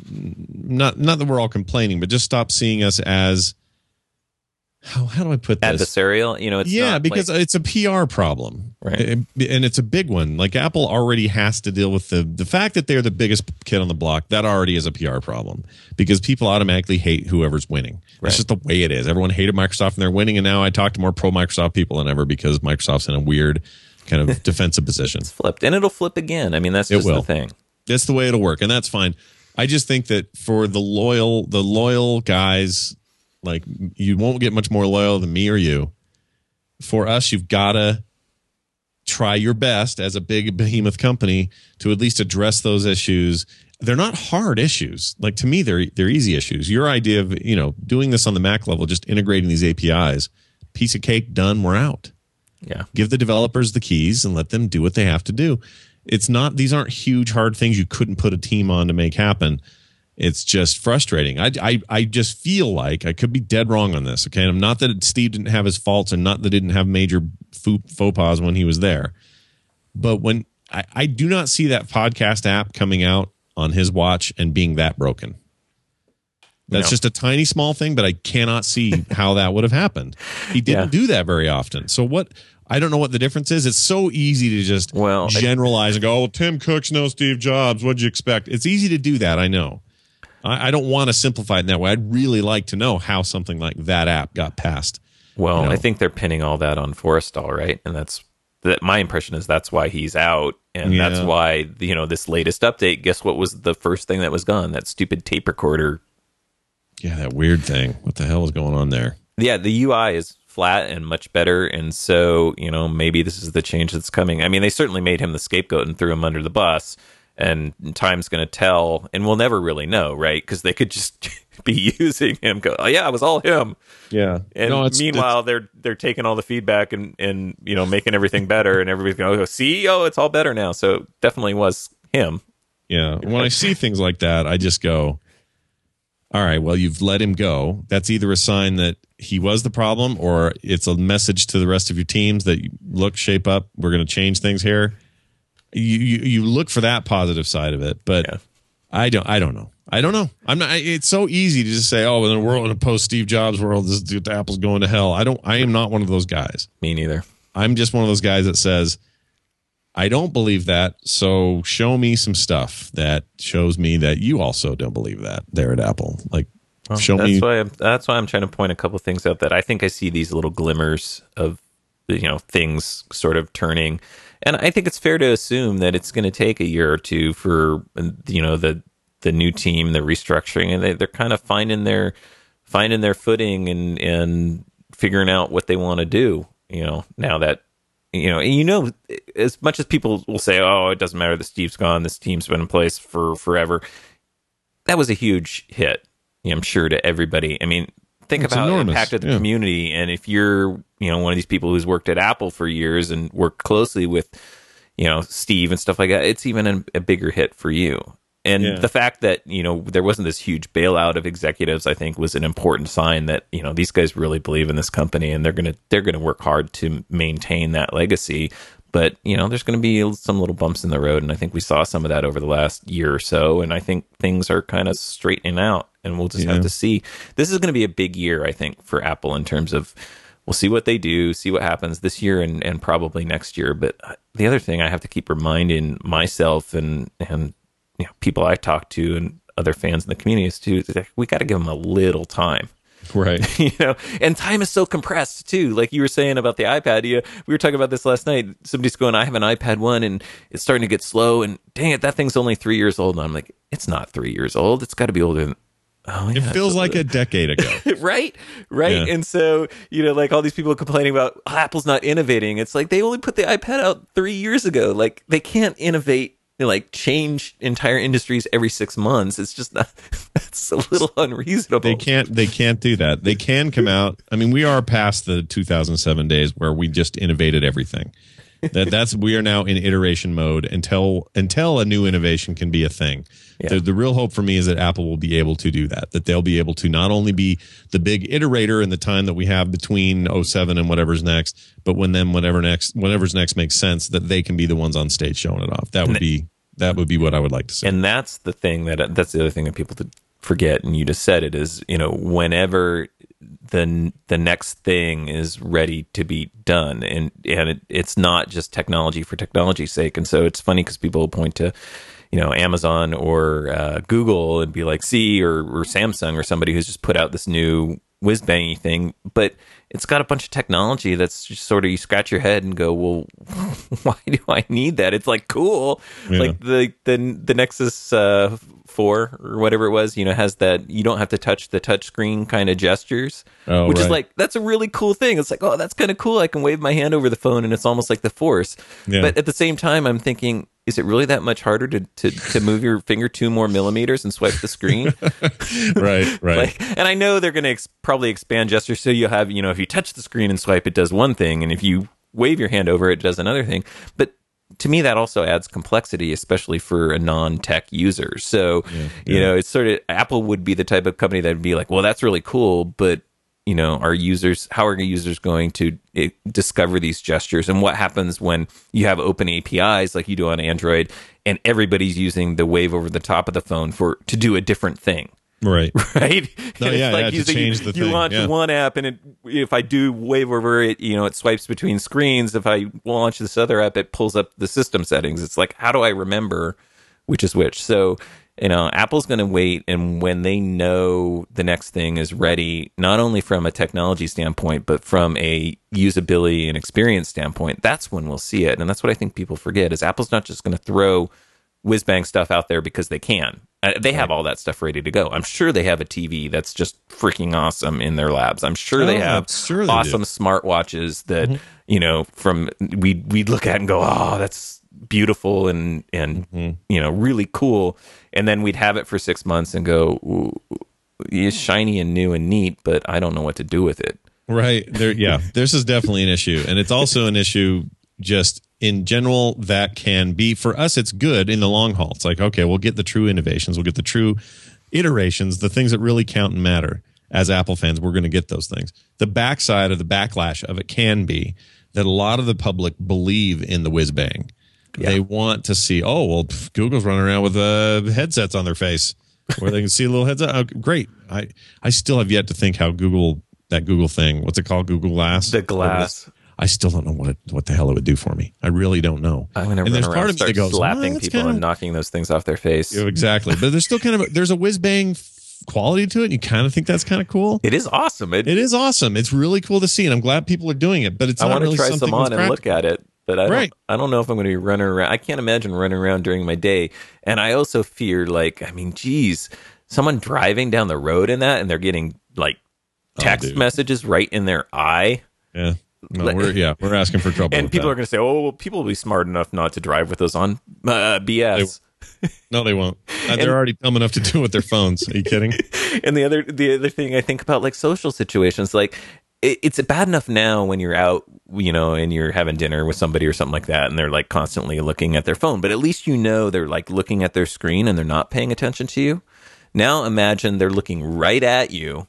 not. Not that we're all complaining, but just stop seeing us as. How, how do I put this? adversarial. You know, it's yeah, not because like, it's a P R problem, Right. It- and it's a big one. Like Apple already has to deal with the the fact that they're the biggest kid on the block. That already is a P R problem because people automatically hate whoever's winning. Right. It's just the way it is. Everyone hated Microsoft and they're winning, and now I talk to more pro Microsoft people than ever because Microsoft's in a weird kind of defensive position. it's flipped, and it'll flip again. I mean, that's It just will. the thing. That's the way it'll work, and that's fine. I just think that for the loyal, the loyal guys, like you won't get much more loyal than me or you. For us, you've got to try your best as a big behemoth company to at least address those issues. They're not hard issues. Like to me, they're they're easy issues. Your idea of, you know, doing this on the Mac level, just integrating these A P Is, piece of cake, done, we're out. Yeah. Give the developers the keys and let them do what they have to do. It's not, these aren't huge, hard things you couldn't put a team on to make happen. It's just frustrating. I, I, I just feel like I could be dead wrong on this. Okay. And I'm not that Steve didn't have his faults and not that he didn't have major faux pas when he was there. But when I, I do not see that podcast app coming out on his watch and being that broken. That's no. just a tiny small thing, but I cannot see how that would have happened. He didn't yeah. do that very often. So what, I don't know what the difference is. It's so easy to just well, generalize I, and go, oh, Tim Cook's no Steve Jobs. What'd you expect? It's easy to do that. I know. I, I don't want to simplify it in that way. I'd really like to know how something like that app got passed. Well, you know? I think they're pinning all that on Forrestal, right? And that's that. My impression is that's why he's out. And yeah. that's why, you know, this latest update, guess what was the first thing that was gone? That stupid tape recorder. Yeah, that weird thing. What the hell is going on there? Yeah, the U I is flat and much better. And so, you know, maybe this is the change that's coming. I mean, they certainly made him the scapegoat and threw him under the bus. And time's going to tell. And we'll never really know, right? Because they could just be using him. Go, oh, yeah, it was all him. Yeah. And no, it's, meanwhile, it's, they're they're taking all the feedback and, and you know, making everything better. And everybody's going, oh, see, oh, it's all better now. So it definitely was him. Yeah. When I see things like that, I just go, all right, well, you've let him go. That's either a sign that he was the problem or it's a message to the rest of your teams that, look, shape up. We're going to change things here. You, you you look for that positive side of it, but yeah. I don't I don't know. I don't know. I'm not. It's so easy to just say, oh, in a world in a post Steve Jobs world, this Apple's going to hell. I don't. I am not one of those guys. Me neither. I'm just one of those guys that says, I don't believe that. So show me some stuff that shows me that you also don't believe that there at Apple. Like, well, show that's me. Why I'm, that's why I'm trying to point a couple things out that I think I see these little glimmers of, you know, things sort of turning. And I think it's fair to assume that it's going to take a year or two for, you know, the the new team, the restructuring, and they, they're kind of finding their finding their footing and and figuring out what they want to do. You know, now that you know, and you know, as much as people will say, "Oh, it doesn't matter that Steve's gone, this team's been in place for forever," that was a huge hit. You know, I'm sure to everybody. I mean, think it's about enormous. The impact of the yeah. community, and if you're, you know, one of these people who's worked at Apple for years and worked closely with, you know, Steve and stuff like that, it's even a, a bigger hit for you. And yeah. the fact that, you know, there wasn't this huge bailout of executives, I think, was an important sign that, you know, these guys really believe in this company and they're gonna they're gonna work hard to maintain that legacy. But, you know, there's going to be some little bumps in the road, and I think we saw some of that over the last year or so, and I think things are kind of straightening out, and we'll just yeah. have to see. This is going to be a big year, I think, for Apple in terms of we'll see what they do, see what happens this year and, and probably next year. But the other thing I have to keep reminding myself and, and you know, people I talk to and other fans in the community is too, is that we got to give them a little time. Right. You know, and time is so compressed too. Like you were saying about the iPad. You, we were talking about this last night. Somebody's going, I have an iPad one and it's starting to get slow. And dang it, that thing's only three years old. And I'm like, it's not three years old. It's got to be older than. Oh, yeah, it feels like a decade ago. right? Right. Yeah. And so, you know, like all these people complaining about oh, Apple's not innovating. It's like they only put the iPad out three years ago. Like they can't innovate. Like change entire industries every six months. It's just not. That's a little unreasonable. They can't. They can't do that. They can come out. I mean, we are past the two thousand seven days where we just innovated everything. That that's we are now in iteration mode until until a new innovation can be a thing. Yeah. The, the real hope for me is that Apple will be able to do that. That they'll be able to not only be the big iterator in the time that we have between oh seven and whatever's next, but when then whatever next, whatever's next makes sense, that they can be the ones on stage showing it off. That would be that would be what I would like to see. And that's the thing that that's the other thing that people forget. And you just said it is, you know, whenever the the next thing is ready to be done, and and it, it's not just technology for technology's sake. And so it's funny because people will point to, you know, Amazon or uh, Google and be like, see, or, or Samsung or somebody who's just put out this new whiz bangy thing, but it's got a bunch of technology that's just sort of, you scratch your head and go, well, why do I need that? It's like cool. Yeah. Like the, the, the Nexus uh, four or whatever it was, you know, has that, you don't have to touch the touch screen kind of gestures, Oh, which right. is like, that's a really cool thing. It's like, oh, that's kind of cool. I can wave my hand over the phone and it's almost like the Force. Yeah. But at the same time, I'm thinking, is it really that much harder to, to, to move your finger two more millimeters and swipe the screen? Right, right. Like, and I know they're going to ex- probably expand gestures, so you'll have, you know, if you touch the screen and swipe, it does one thing, and if you wave your hand over it, it does another thing. But to me, that also adds complexity, especially for a non-tech user. So, Yeah, you yeah. know, it's sort of, Apple would be the type of company that would be like, well, that's really cool, but you know, our users, how are users going to eh, discover these gestures? And what happens when you have open A P Is like you do on Android, and everybody's using the wave over the top of the phone for to do a different thing? Right. Right? No, It's yeah, like yeah, to you, change you, the you thing, launch yeah. one app, and it, if I do wave over it, you know, it swipes between screens. If I launch this other app, it pulls up the system settings. It's like, how do I remember which is which? So, you know, Apple's going to wait, and when they know the next thing is ready, not only from a technology standpoint, but from a usability and experience standpoint, that's when we'll see it. And that's what I think people forget, is Apple's not just going to throw whiz-bang stuff out there because they can. Uh, they have all that stuff ready to go. I'm sure they have a T V that's just freaking awesome in their labs. I'm sure Oh, they have I'm sure they awesome do. smartwatches that, you know, from we we'd look at and go, oh, that's beautiful and and you know, really cool. And then we'd have it for six months and go, ooh, it's shiny and new and neat, but I don't know what to do with it. Right. There, yeah, this is definitely an issue. And it's also an issue just in general that can be, for us, it's good in the long haul. It's like, okay, we'll get the true innovations, we'll get the true iterations, the things that really count and matter. As Apple fans, we're going to get those things. The backside of the backlash of it can be that a lot of the public believe in the whiz bang. Yeah. They want to see, oh, well, pff, Google's running around with uh, headsets on their face where they can see a little headset. Oh, great. I, I still have yet to think how Google, that Google thing, what's it called? Google Glass? The Glass. I still don't know what it, what the hell it would do for me. I really don't know. I'm going to And run there's around part and of me start that goes, slapping "Oh, that's people kinda-" and knocking those things off their face. Yeah, exactly. But there's still kind of a, there's a whiz bang f- quality to it. And you kind of think that's kind of cool. It is awesome. It, It is awesome. It's really cool to see, and I'm glad people are doing it. But it's I not want to really try something some on that's and look practical. at it, but I don't, Right. I don't know if I'm going to be running around. I can't imagine running around during my day. And I also fear, like, I mean, geez, someone driving down the road in that, and they're getting like text dude. messages right in their eye. Yeah. No, we're yeah, we're asking for trouble. And with people that. are going to say, oh, well, people will be smart enough not to drive with those on. Uh, B S. No, they won't. Uh, they're already dumb enough to do it with their phones. Are you kidding? And the other the other thing I think about, like, social situations, like it, it's bad enough now when you're out, you know, and you're having dinner with somebody or something like that, and they're like constantly looking at their phone, but at least you know they're like looking at their screen and they're not paying attention to you. Now imagine they're looking right at you.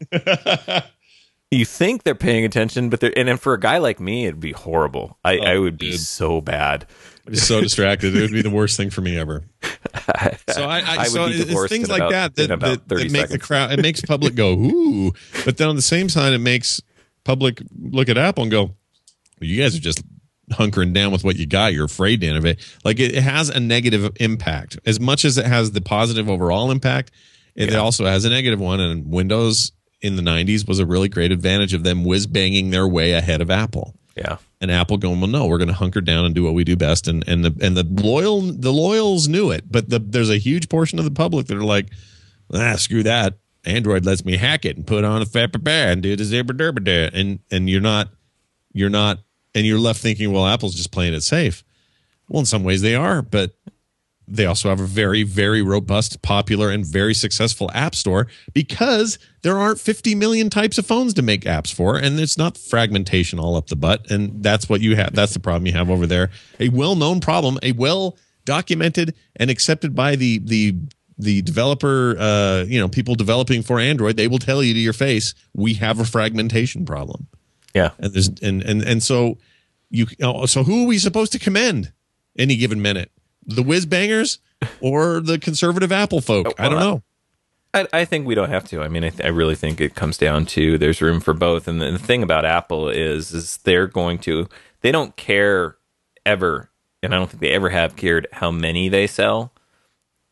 You think they're paying attention, but they're, and then for a guy like me, it'd be horrible. I, Oh, I would be dude. so bad. I'd be so distracted. It would be the worst thing for me ever. So I, I, I would so be it's divorced things in like about- that in that, about that, thirty that make the seconds. crowd, it makes public go ooh, but then on the same side, it makes public look at Apple and go, well, you guys are just hunkering down with what you got. You're afraid to innovate. Like it, it has a negative impact as much as it has the positive overall impact. It Yeah. also has a negative one, and Windows in the nineties was a really great advantage of them whiz banging their way ahead of Apple. Yeah. And Apple going, well, no, we're going to hunker down and do what we do best. And and the and the loyal the loyals knew it, but the, there's a huge portion of the public that are like, ah, screw that. Android lets me hack it and put on a fat and do the zebra derba da. And and you're not you're not and you're left thinking, well, Apple's just playing it safe. Well, in some ways they are, but they also have a very, very robust, popular, and very successful app store because there aren't fifty million types of phones to make apps for, and it's not fragmentation all up the butt. And that's what you have. That's the problem you have over there. A well-known problem, a well-documented and accepted by the the the developer, uh, you know, people developing for Android. They will tell you to your face, we have a fragmentation problem. Yeah. And there's and and and so you so who are we supposed to commend any given minute? The whiz bangers or the conservative Apple folk? I don't know. I, I think we don't have to. I mean, I, th- I really think it comes down to there's room for both. And the, the thing about Apple is, is they're going to, they don't care ever, and I don't think they ever have cared how many they sell.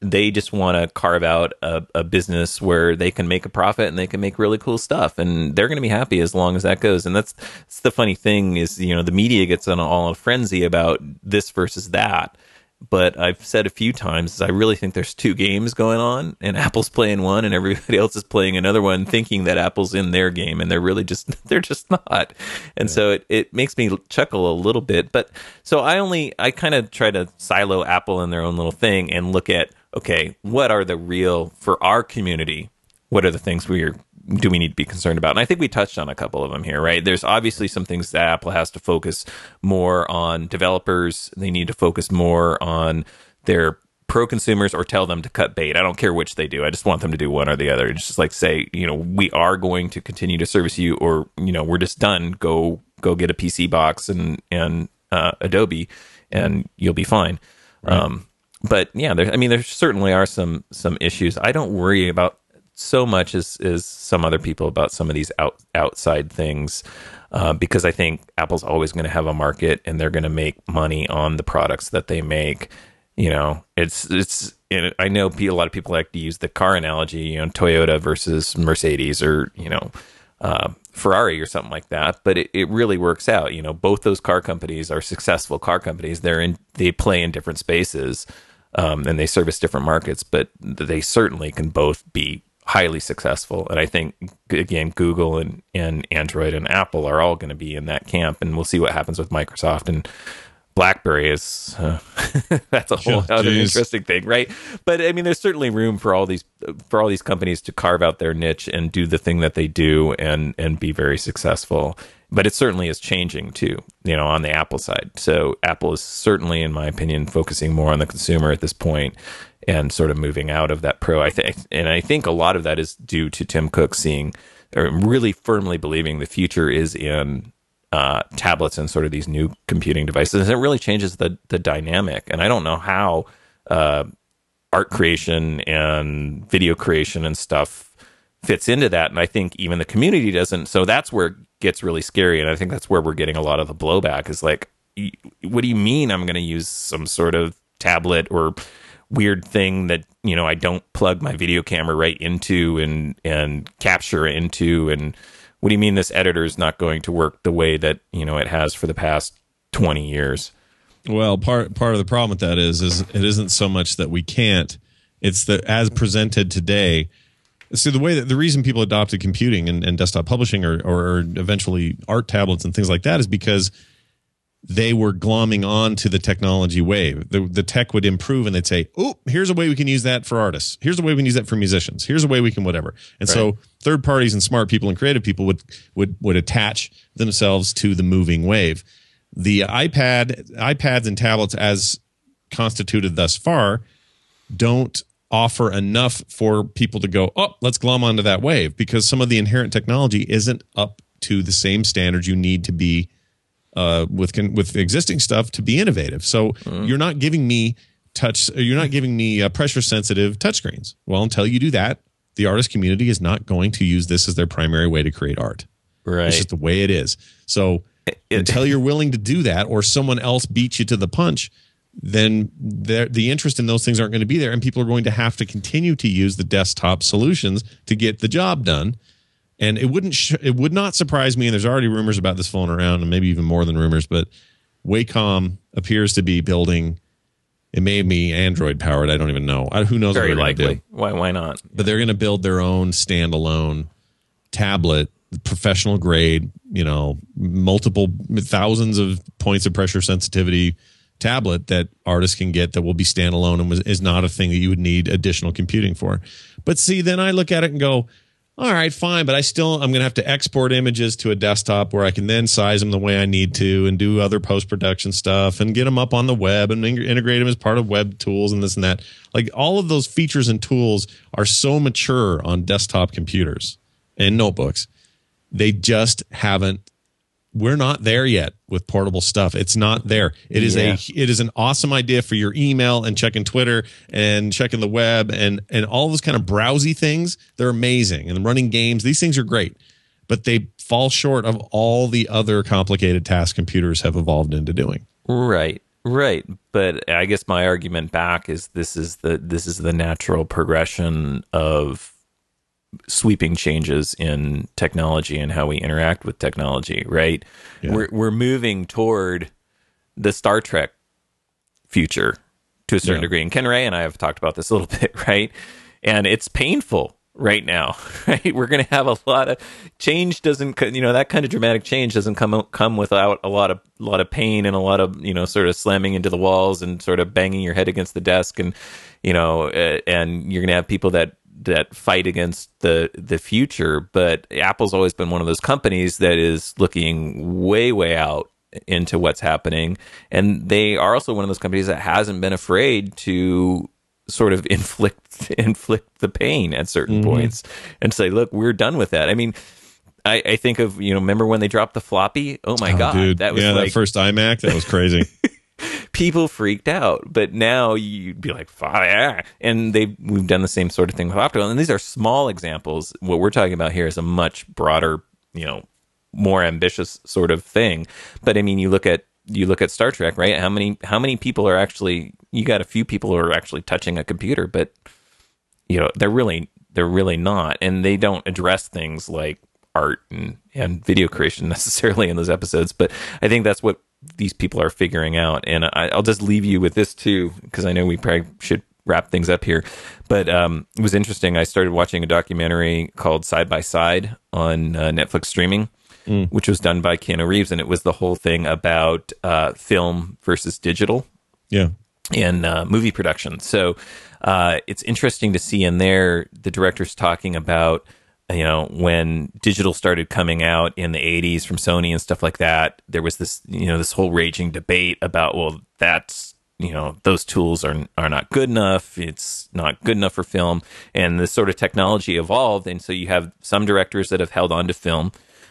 they just want to carve out a, a business where they can make a profit and they can make really cool stuff, and they're going to be happy as long as that goes. And that's, that's the funny thing is, you know, the media gets on all a frenzy about this versus that. But I've said a few times, I really think there's two games going on, and Apple's playing one, and everybody else is playing another one, thinking that Apple's in their game, and they're really just they're just not. And yeah. so it, it makes me chuckle a little bit. But so I only I kind of try to silo Apple in their own little thing and look at, okay, what are the real for our community? What are the things we are do we need to be concerned about? And I think we touched on a couple of them here, right? There's obviously some things that Apple has to focus more on developers. They need to focus more on their pro consumers or tell them to cut bait. I don't care which they do. I just want them to do one or the other. It's just like say, you know, we are going to continue to service you, or, you know, we're just done. Go, go get a P C box and, and uh, Adobe and you'll be fine. Right. Um, but yeah, there, I mean, there certainly are some, some issues. I don't worry about so much as, as some other people about some of these out, outside things, uh, because I think Apple's always going to have a market and they're going to make money on the products that they make. You know, it's, it's, and I know a lot of people like to use the car analogy, you know, Toyota versus Mercedes, or, you know, uh, Ferrari or something like that. But it, it really works out. You know, both those car companies are successful car companies. They're in, they play in different spaces, um, and they service different markets, but they certainly can both be highly successful. And I think, again, Google and, and Android and Apple are all going to be in that camp, and we'll see what happens with Microsoft. And BlackBerry is, uh, that's a whole oh, other geez. interesting thing, right? But I mean, there's certainly room for all these, for all these companies to carve out their niche and do the thing that they do and, and be very successful. But it certainly is changing too, you know, on the Apple side. So Apple is certainly, in my opinion, focusing more on the consumer at this point and sort of moving out of that pro. I think, and I think a lot of that is due to Tim Cook seeing, or really firmly believing, the future is in uh, tablets and sort of these new computing devices. And it really changes the the dynamic. And I don't know how uh, art creation and video creation and stuff fits into that. And I think even the community doesn't. So that's where it gets really scary. And I think that's where we're getting a lot of the blowback is like, what do you mean I'm going to use some sort of tablet or weird thing that, you know, I don't plug my video camera right into and, and capture into? And what do you mean this editor is not going to work the way that, you know, it has for the past twenty years? Well, part, part of the problem with that is, is it isn't so much that we can't, it's that as presented today. So the way that the reason people adopted computing and, and desktop publishing or, or eventually art tablets and things like that is because they were glomming on to the technology wave. The, the tech would improve and they'd say, oh, here's a way we can use that for artists. Here's a way we can use that for musicians. Here's a way we can whatever. And right. so third parties and smart people and creative people would, would, would attach themselves to the moving wave. The iPad, iPads and tablets as constituted thus far don't offer enough for people to go, oh, let's glom onto that wave, because some of the inherent technology isn't up to the same standards you need to be uh, with with existing stuff to be innovative. So mm. you're not giving me touch, you're not giving me uh, pressure sensitive touchscreens. Well, until you do that, the artist community is not going to use this as their primary way to create art. Right. It's just the way it is. So it, it, until you're willing to do that, or someone else beats you to the punch, then the interest in those things aren't going to be there, and people are going to have to continue to use the desktop solutions to get the job done. And it wouldn't sh- it would not surprise me, and there's already rumors about this floating around, and maybe even more than rumors, but Wacom appears to be building, it may be Android powered, I don't even know. I, who knows? Very what likely. Why why not? But they're going to build their own standalone tablet, professional grade, you know, multiple thousands of points of pressure sensitivity tablet that artists can get that will be standalone and was, is not a thing that you would need additional computing for. But see, then I look at it and go, all right, fine, but I still, I'm going to have to export images to a desktop where I can then size them the way I need to and do other post-production stuff and get them up on the web and integrate them as part of web tools and this and that. Like, all of those features and tools are so mature on desktop computers and notebooks. They just haven't, we're not there yet with portable stuff. It's not there. It is yeah. a it is an awesome idea for your email and checking Twitter and checking the web and and all those kind of browsy things. They're amazing. And running games, these things are great, but they fall short of all the other complicated tasks computers have evolved into doing. Right. Right, but I guess my argument back is this is the this is the natural progression of sweeping changes in technology and how we interact with technology, right? Yeah. We're we're moving toward the Star Trek future to a certain Yeah. degree. And Ken Ray and I have talked about this a little bit, right? And it's painful right now, right? We're going to have a lot of change doesn't, co- you know, that kind of dramatic change doesn't come come without a lot of a lot of pain and a lot of, you know, sort of slamming into the walls and sort of banging your head against the desk, and, you know, uh, and you're going to have people that that fight against the the future. But Apple's always been one of those companies that is looking way way out into what's happening, and they are also one of those companies that hasn't been afraid to sort of inflict inflict the pain at certain Mm-hmm. points and say, look, we're done with that. I mean, I, I think of, you know, remember when they dropped the floppy? Oh my Oh, god, dude. that was yeah, like that first iMac, that was crazy. people freaked out. But now you'd be like, fire. And they we've done the same sort of thing with optical. And these are small examples. What we're talking about here is a much broader, you know, more ambitious sort of thing. But I mean, you look at you look at Star Trek, right? How many how many people are actually, you got a few people who are actually touching a computer, but you know, they're really they're really not. And they don't address things like art and, and video creation necessarily in those episodes. But I think that's what these people are figuring out. And I, I'll just leave you with this too, because I know we probably should wrap things up here. But um, it was interesting. I started watching a documentary called Side by Side on uh, Netflix streaming, mm. which was done by Keanu Reeves. And it was the whole thing about uh, film versus digital. Yeah. In uh, movie production. So uh, it's interesting to see in there the director's talking about, you know, when digital started coming out in the eighties from Sony and stuff like that, there was this, you know, this whole raging debate about, well, that's, you know, those tools are are not good enough. It's not good enough for film. And this sort of technology evolved. And so you have some directors that have held on to film,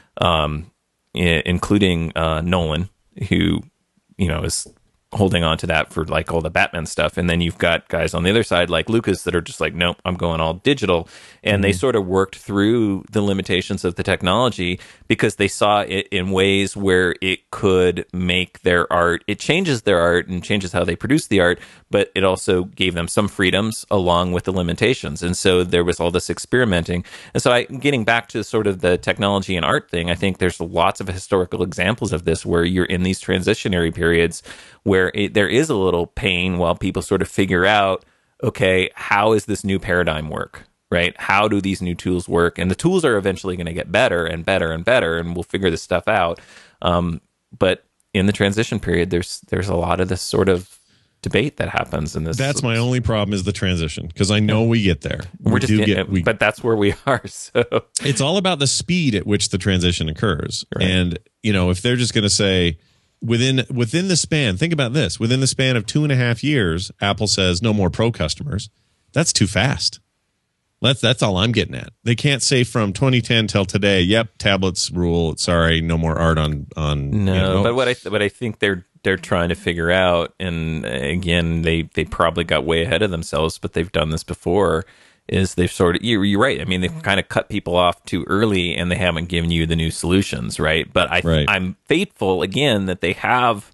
um, I- including uh, Nolan, who, you know, is holding on to that for like all the Batman stuff. And then you've got guys on the other side like Lucas that are just like, nope, I'm going all digital. And mm-hmm. they sort of worked through the limitations of the technology because they saw it in ways where it could make their art, it changes their art and changes how they produce the art, but it also gave them some freedoms along with the limitations. And so there was all this experimenting. And so I, getting back to sort of the technology and art thing, I think there's lots of historical examples of this where you're in these transitionary periods where it, there is a little pain while people sort of figure out, okay, how is this new paradigm work, right? How do these new tools work? And the tools are eventually going to get better and better and better, and we'll figure this stuff out. Um, but in the transition period, there's there's a lot of this sort of debate that happens in this. That's my only problem is the transition, because I know we get there. We're we just do getting, get, we, but that's where we are. So it's all about the speed at which the transition occurs. Right. And, you know, if they're just going to say within within the span, think about this, within the span of two and a half years, Apple says no more pro customers. That's too fast. That's that's all I'm getting at. They can't say from twenty ten till today, yep, tablets rule. Sorry, no more art on on. No, you know. but what I what I think they're they're trying to figure out, and again, they they probably got way ahead of themselves, but they've done this before. Is they've sort of you're, you're right. I mean, they've kind of cut people off too early, and they haven't given you the new solutions, right? But I Right. I'm faithful again that they have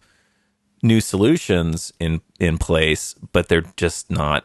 new solutions in in place, but they're just not.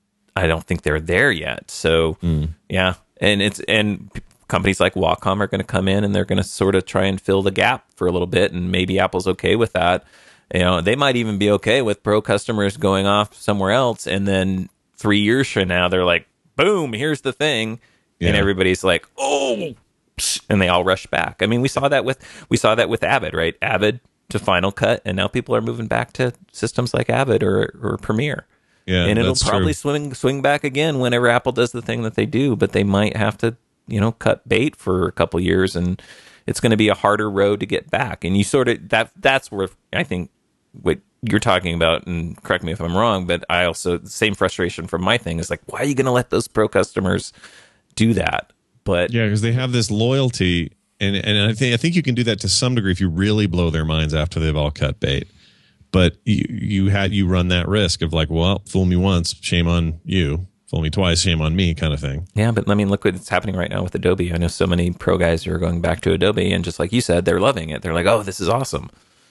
I don't think they're there yet. So Mm. yeah, and it's and p- companies like Wacom are going to come in and they're going to sort of try and fill the gap for a little bit, and maybe Apple's okay with that. You know, they might even be okay with pro customers going off somewhere else, and then three years from now they're like, boom, here's the thing, Yeah. and everybody's like, oh, psh, and they all rush back. I mean, we saw that with we saw that with Avid, right? Avid to Final Cut, and now people are moving back to systems like Avid or or Premiere. Yeah, and it'll that's probably true. swing swing back again whenever Apple does the thing that they do, but they might have to, you know, cut bait for a couple years, and it's going to be a harder road to get back. And you sort of that that's where I think what you're talking about, and correct me if I'm wrong, but I also the same frustration from my thing is like, why are you going to let those pro customers do that? But Yeah, because they have this loyalty, and and I think I think you can do that to some degree if you really blow their minds after they've all cut bait. But you you had you run that risk of like, well, fool me once, shame on you. Fool me twice, shame on me, kind of thing. yeah, but I mean, look what's happening right now with Adobe. I know so many pro guys who are going back to Adobe, and just like you said, they're loving it. They're like, oh, this is awesome.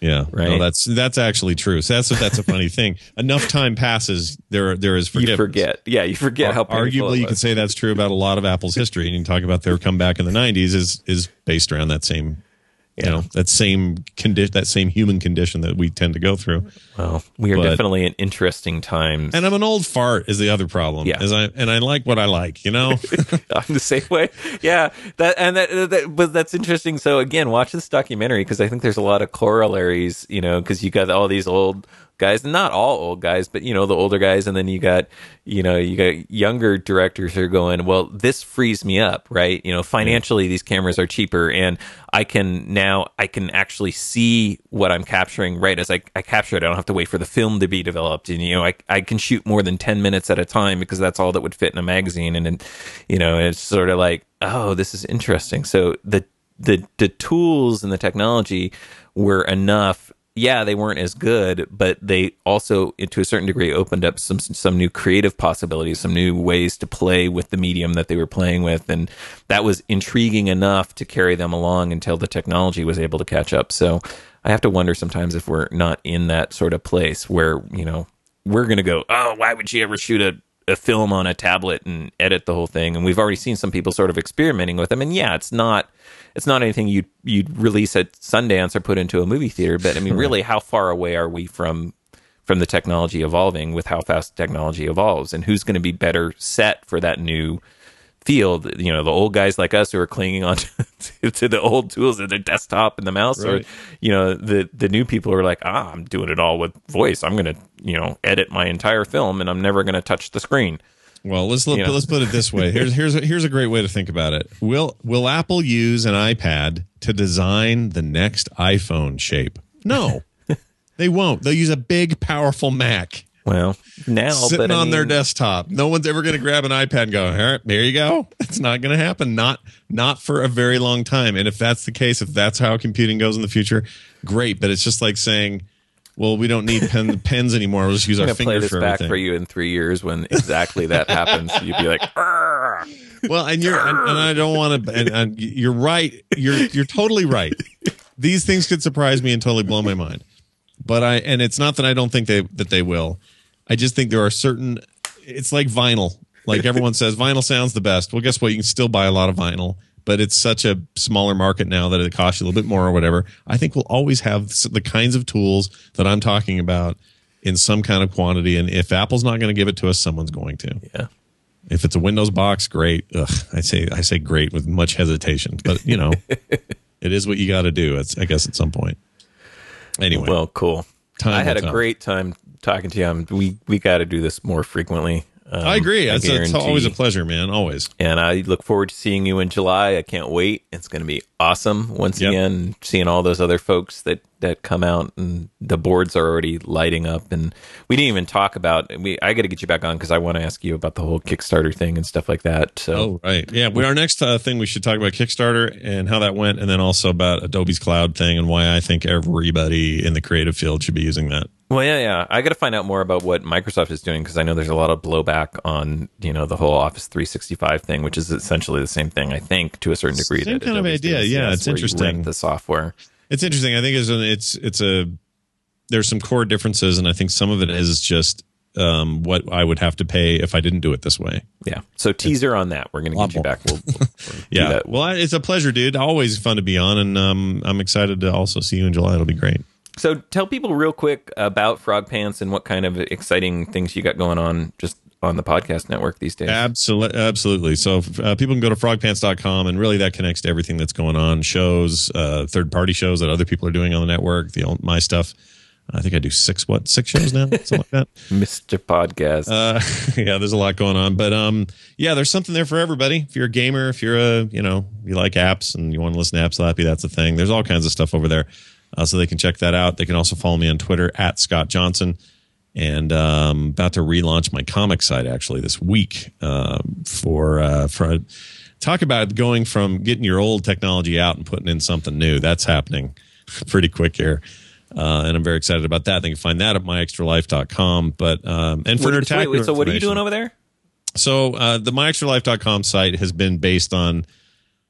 Yeah, Right. No, that's that's actually true. So that's that's a funny thing. Enough time passes, there there is forgiveness. You forget. Yeah, you forget how painful Arguably, it you could was. say that's true about a lot of Apple's history. And you can talk about their comeback in the nineties is is based around that same, you Yeah. know, that same condition, that same human condition that we tend to go through. Well, we are But- definitely in interesting times. And I'm an old fart is the other problem. Yeah. Is I and I like what I like, you know. I'm the same way. Yeah, that and that, that but that's interesting. So again, watch this documentary because I think there's a lot of corollaries. You know, because you got all these old guys, not all old guys, but you know the older guys, and then you got you know you got younger directors who are going, well, this frees me up, right? You know, financially these cameras are cheaper, and I can now I can actually see what I'm capturing right as I, I capture it. I don't have to wait for the film to be developed, and you know I I can shoot more than ten minutes at a time because that's all that would fit in a magazine, and, and you know it's sort of like, oh, this is interesting. So the the the tools and the technology were enough. Yeah, they weren't as good, but they also, to a certain degree, opened up some some new creative possibilities, some new ways to play with the medium that they were playing with, and that was intriguing enough to carry them along until the technology was able to catch up. So I have to wonder sometimes if we're not in that sort of place where, you know, we're going to go, oh, why would you ever shoot a a film on a tablet and edit the whole thing? And we've already seen some people sort of experimenting with them. And yeah, it's not it's not anything you'd you'd release at Sundance or put into a movie theater. But I mean, really, how far away are we from from the technology evolving with how fast technology evolves? And who's going to be better set for that new field? You know, the old guys like us who are clinging on to, to the old tools of the desktop and the mouse, Right. or you know, the the new people who are like, ah, I'm doing it all with voice. I'm going to, you know, edit my entire film, and I'm never going to touch the screen. Well, let's look, You know. let's put it this way. Here's here's a, here's a great way to think about it. Will will Apple use an iPad to design the next iPhone shape? No, they won't. They'll use a big, powerful Mac Well, now, sitting but I on their mean, desktop. No one's ever going to grab an iPad and go, all right, there you go. It's not going to happen. Not not for a very long time. And if that's the case, if that's how computing goes in the future, great. But it's just like saying, well, we don't need pen, pens anymore. We'll just use I'm our gonna play fingers this for back everything. for you in three years when exactly that happens. You'd be like, "Arr." Well, and you're and, and I don't want to. And, and you're right. You're you're totally right. These things could surprise me and totally blow my mind. But I and it's not that I don't think they that they will. I just think there are certain. It's like vinyl. Like everyone says, vinyl sounds the best. Well, guess what? You can still buy a lot of vinyl, but it's such a smaller market now that it costs you a little bit more or whatever. I think we'll always have the kinds of tools that I'm talking about in some kind of quantity. And if Apple's not going to give it to us, someone's going to. Yeah. If it's a Windows box, great. Ugh, I say I say great with much hesitation, but you know, it is what you got to do. It's, I guess at some point. Anyway, Well, cool. Time I had will a tell. great time talking to you. Um, we we got to do this more frequently. Um, I agree. I It's, it's guarantee. always a pleasure, man. Always. And I look forward to seeing you in July. I can't wait. It's going to be awesome once Yep. again, seeing all those other folks that, that come out, and the boards are already lighting up. And we didn't even talk about, we. I got to get you back on because I want to ask you about the whole Kickstarter thing and stuff like that. So Oh, right. Yeah. We, our next uh, thing, we should talk about Kickstarter and how that went, and then also about Adobe's cloud thing and why I think everybody in the creative field should be using that. Well, yeah, yeah. I got to find out more about what Microsoft is doing because I know there's a lot of blowback on, you know, the whole Office three sixty-five thing, which is essentially the same thing, I think, to a certain degree. Same that kind of Adobe's idea. doing. Yeah, Yes, it's where you interesting. rent the software. It's interesting. I think it's an, it's it's a there's some core differences, and I think some of it is just um, what I would have to pay if I didn't do it this way. Yeah. So teaser on that. We're going to Lot get you more. back. We'll, we'll, we'll do Yeah. that. Well, I- it's a pleasure, dude. Always fun to be on, and um, I'm excited to also see you in July. It'll be great. So tell people real quick about Frog Pants and what kind of exciting things you got going on just on the podcast network these days. Absolutely, absolutely. So uh, people can go to frog pants dot com, and really that connects to everything that's going on. Shows, uh, third party shows that other people are doing on the network. The old- my stuff. I think I do six what six shows now, something like that. Mister Podcast. Uh, yeah, there's a lot going on, but um, yeah, there's something there for everybody. If you're a gamer, if you're a you know you like apps and you want to listen to Apps Lappy, that's the thing. There's all kinds of stuff over there, uh, so they can check that out. They can also follow me on Twitter at Scott Johnson. And um, about to relaunch my comic site actually this week um, for uh, for talk about going from getting your old technology out and putting in something new. That's happening pretty quick here, uh, and I'm very excited about that. They can find that at my extra life dot com. But um, and for Wait, so, wait, wait, so what are you doing information- over there? So uh, the my extra life dot com site has been based on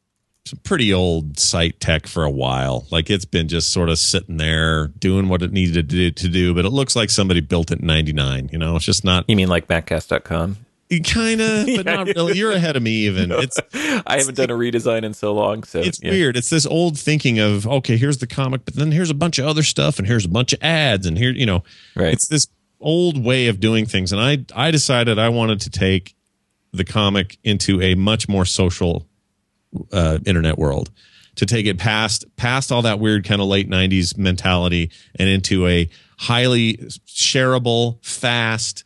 some pretty old site tech for a while. Like it's been just sort of sitting there doing what it needed to do, to do but it looks like somebody built it in ninety-nine. You know, it's just not. You mean like Maccast dot com? Kind of, but not really. You're ahead of me even. It's I haven't done a redesign in so long. So it's yeah. weird. It's this old thinking of, okay, here's the comic, but then here's a bunch of other stuff and here's a bunch of ads and here, you know, right. It's this old way of doing things. And I, I decided I wanted to take the comic into a much more social uh, internet world, to take it past, past all that weird kind of late nineties mentality and into a highly shareable, fast,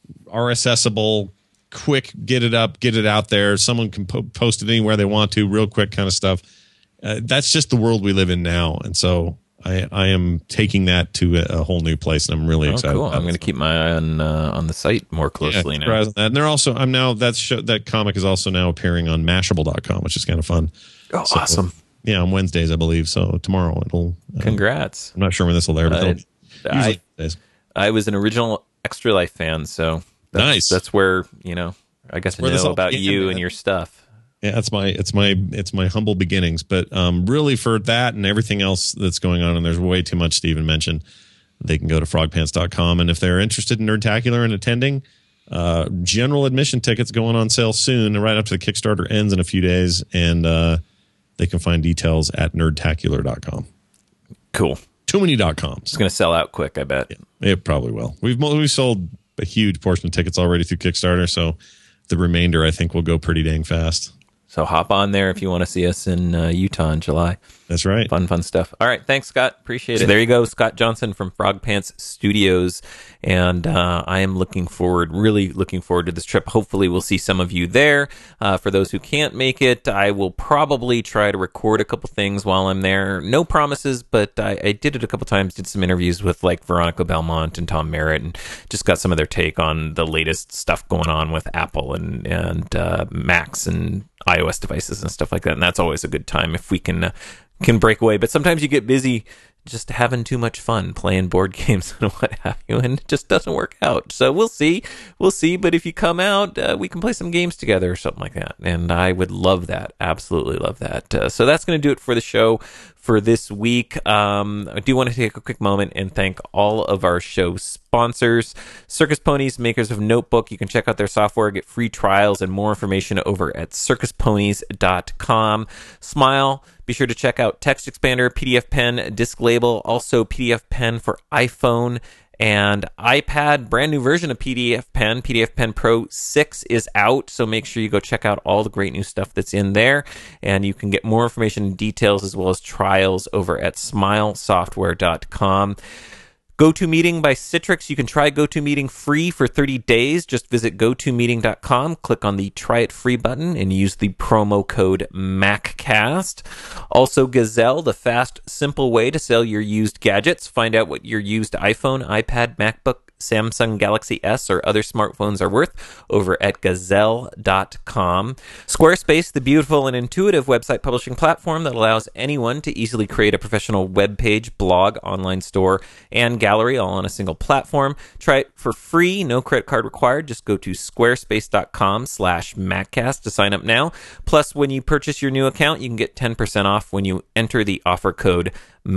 R S S-able, quick, get it up, get it out there. Someone can po- post it anywhere they want to, real quick kind of stuff. Uh, that's just the world we live in now. And so I, I am taking that to a, a whole new place, and I'm really oh, excited. Cool. About I'm going to keep my eye on uh, on the site more closely yeah, now. That. And they're also, I'm now, that show, that comic is also now appearing on Mashable dot com, which is kind of fun. Oh, so, awesome. Yeah, on Wednesdays, I believe. So tomorrow it'll. Uh, Congrats. I'm not sure when this will air, but uh, usually I, I was an original Extra Life fan, so that's, nice. That's where, you know, I got to where know about began, you man. and your stuff. Yeah, that's my it's my it's my humble beginnings. But um, really, for that and everything else that's going on, and there's way too much to even mention, they can go to frog pants dot com. And if they're interested in Nerdtacular and attending, uh, general admission tickets going on sale soon, and right up to the Kickstarter ends in a few days. And uh, they can find details at nerdtacular dot com. Cool. Too many dot coms. It's going to sell out quick, I bet. Yeah, it probably will. We've we've sold a huge portion of tickets already through Kickstarter, so the remainder, I think, will go pretty dang fast. So hop on there if you want to see us in uh, Utah in July. That's right. Fun, fun stuff. All right. Thanks, Scott. Appreciate it. So there you go. Scott Johnson from Frog Pants Studios. And uh, I am looking forward, really looking forward to this trip. Hopefully we'll see some of you there. Uh, for those who can't make it, I will probably try to record a couple things while I'm there. No promises, but I, I did it a couple times, did some interviews with like Veronica Belmont and Tom Merritt, and just got some of their take on the latest stuff going on with Apple and, and uh, Macs and iOS devices and stuff like that. And that's always a good time if we can uh, can break away. But sometimes you get busy just having too much fun playing board games and what have you, and it just doesn't work out. So we'll see. We'll see. But if you come out, uh, we can play some games together or something like that. And I would love that. Absolutely love that. Uh, so that's going to do it for the show for this week. Um, I do want to take a quick moment and thank all of our show sponsors. Circus Ponies, makers of Notebook. You can check out their software, get free trials and more information over at circus ponies dot com. Smile. Be sure to check out Text Expander, P D F Pen, Disc Label, also P D F Pen for iPhone and iPad. Brand new version of P D F Pen, P D F Pen Pro six is out, so make sure you go check out all the great new stuff that's in there. And you can get more information and details as well as trials over at smile software dot com. GoToMeeting by Citrix. You can try GoToMeeting free for thirty days. Just visit go to meeting dot com, click on the Try It Free button, and use the promo code MACCAST. Also, Gazelle, the fast, simple way to sell your used gadgets. Find out what your used iPhone, iPad, MacBook, Samsung Galaxy S, or other smartphones are worth over at gazelle dot com. Squarespace, the beautiful and intuitive website publishing platform that allows anyone to easily create a professional web page, blog, online store, and gallery all on a single platform. Try it for free, no credit card required. Just go to squarespace dot com slash maccast to sign up now. Plus, when you purchase your new account, you can get ten percent off when you enter the offer code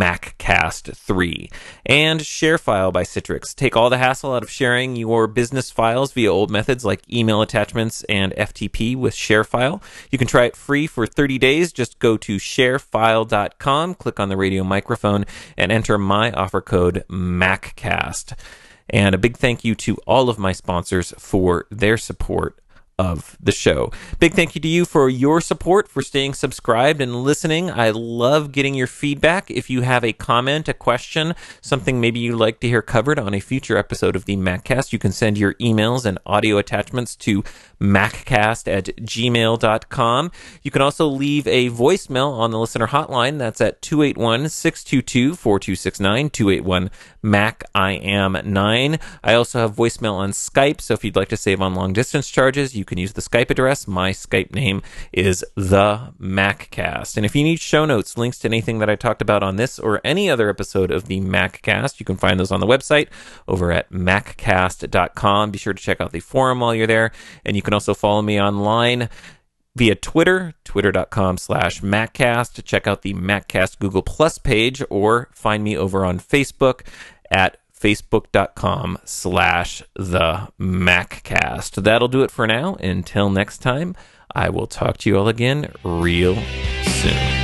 MACCAST three. And ShareFile by Citrix. Take all the hassle out of sharing your business files via old methods like email attachments and F T P with ShareFile. You can try it free for thirty days. Just go to sharefile dot com, click on the radio microphone, and enter my offer code MACCAST. And a big thank you to all of my sponsors for their support of the show. Big thank you to you for your support, for staying subscribed and listening. I love getting your feedback. If you have a comment, a question, something maybe you'd like to hear covered on a future episode of the MacCast, you can send your emails and audio attachments to maccast at gmail dot com. You can also leave a voicemail on the listener hotline. That's at two eight one, six two two, four two six nine, two eight one, Mac I am nine. I also have voicemail on Skype, so if you'd like to save on long distance charges, you can use the Skype address. My Skype name is the MacCast. And if you need show notes, links to anything that I talked about on this or any other episode of the MacCast, you can find those on the website over at maccast dot com. Be sure to check out the forum while you're there, and you can also follow me online. via Twitter, twitter.com slash MacCast. Check out the MacCast Google Plus page, or find me over on Facebook at facebook.com slash the MacCast. That'll do it for now. Until next time, I will talk to you all again real soon.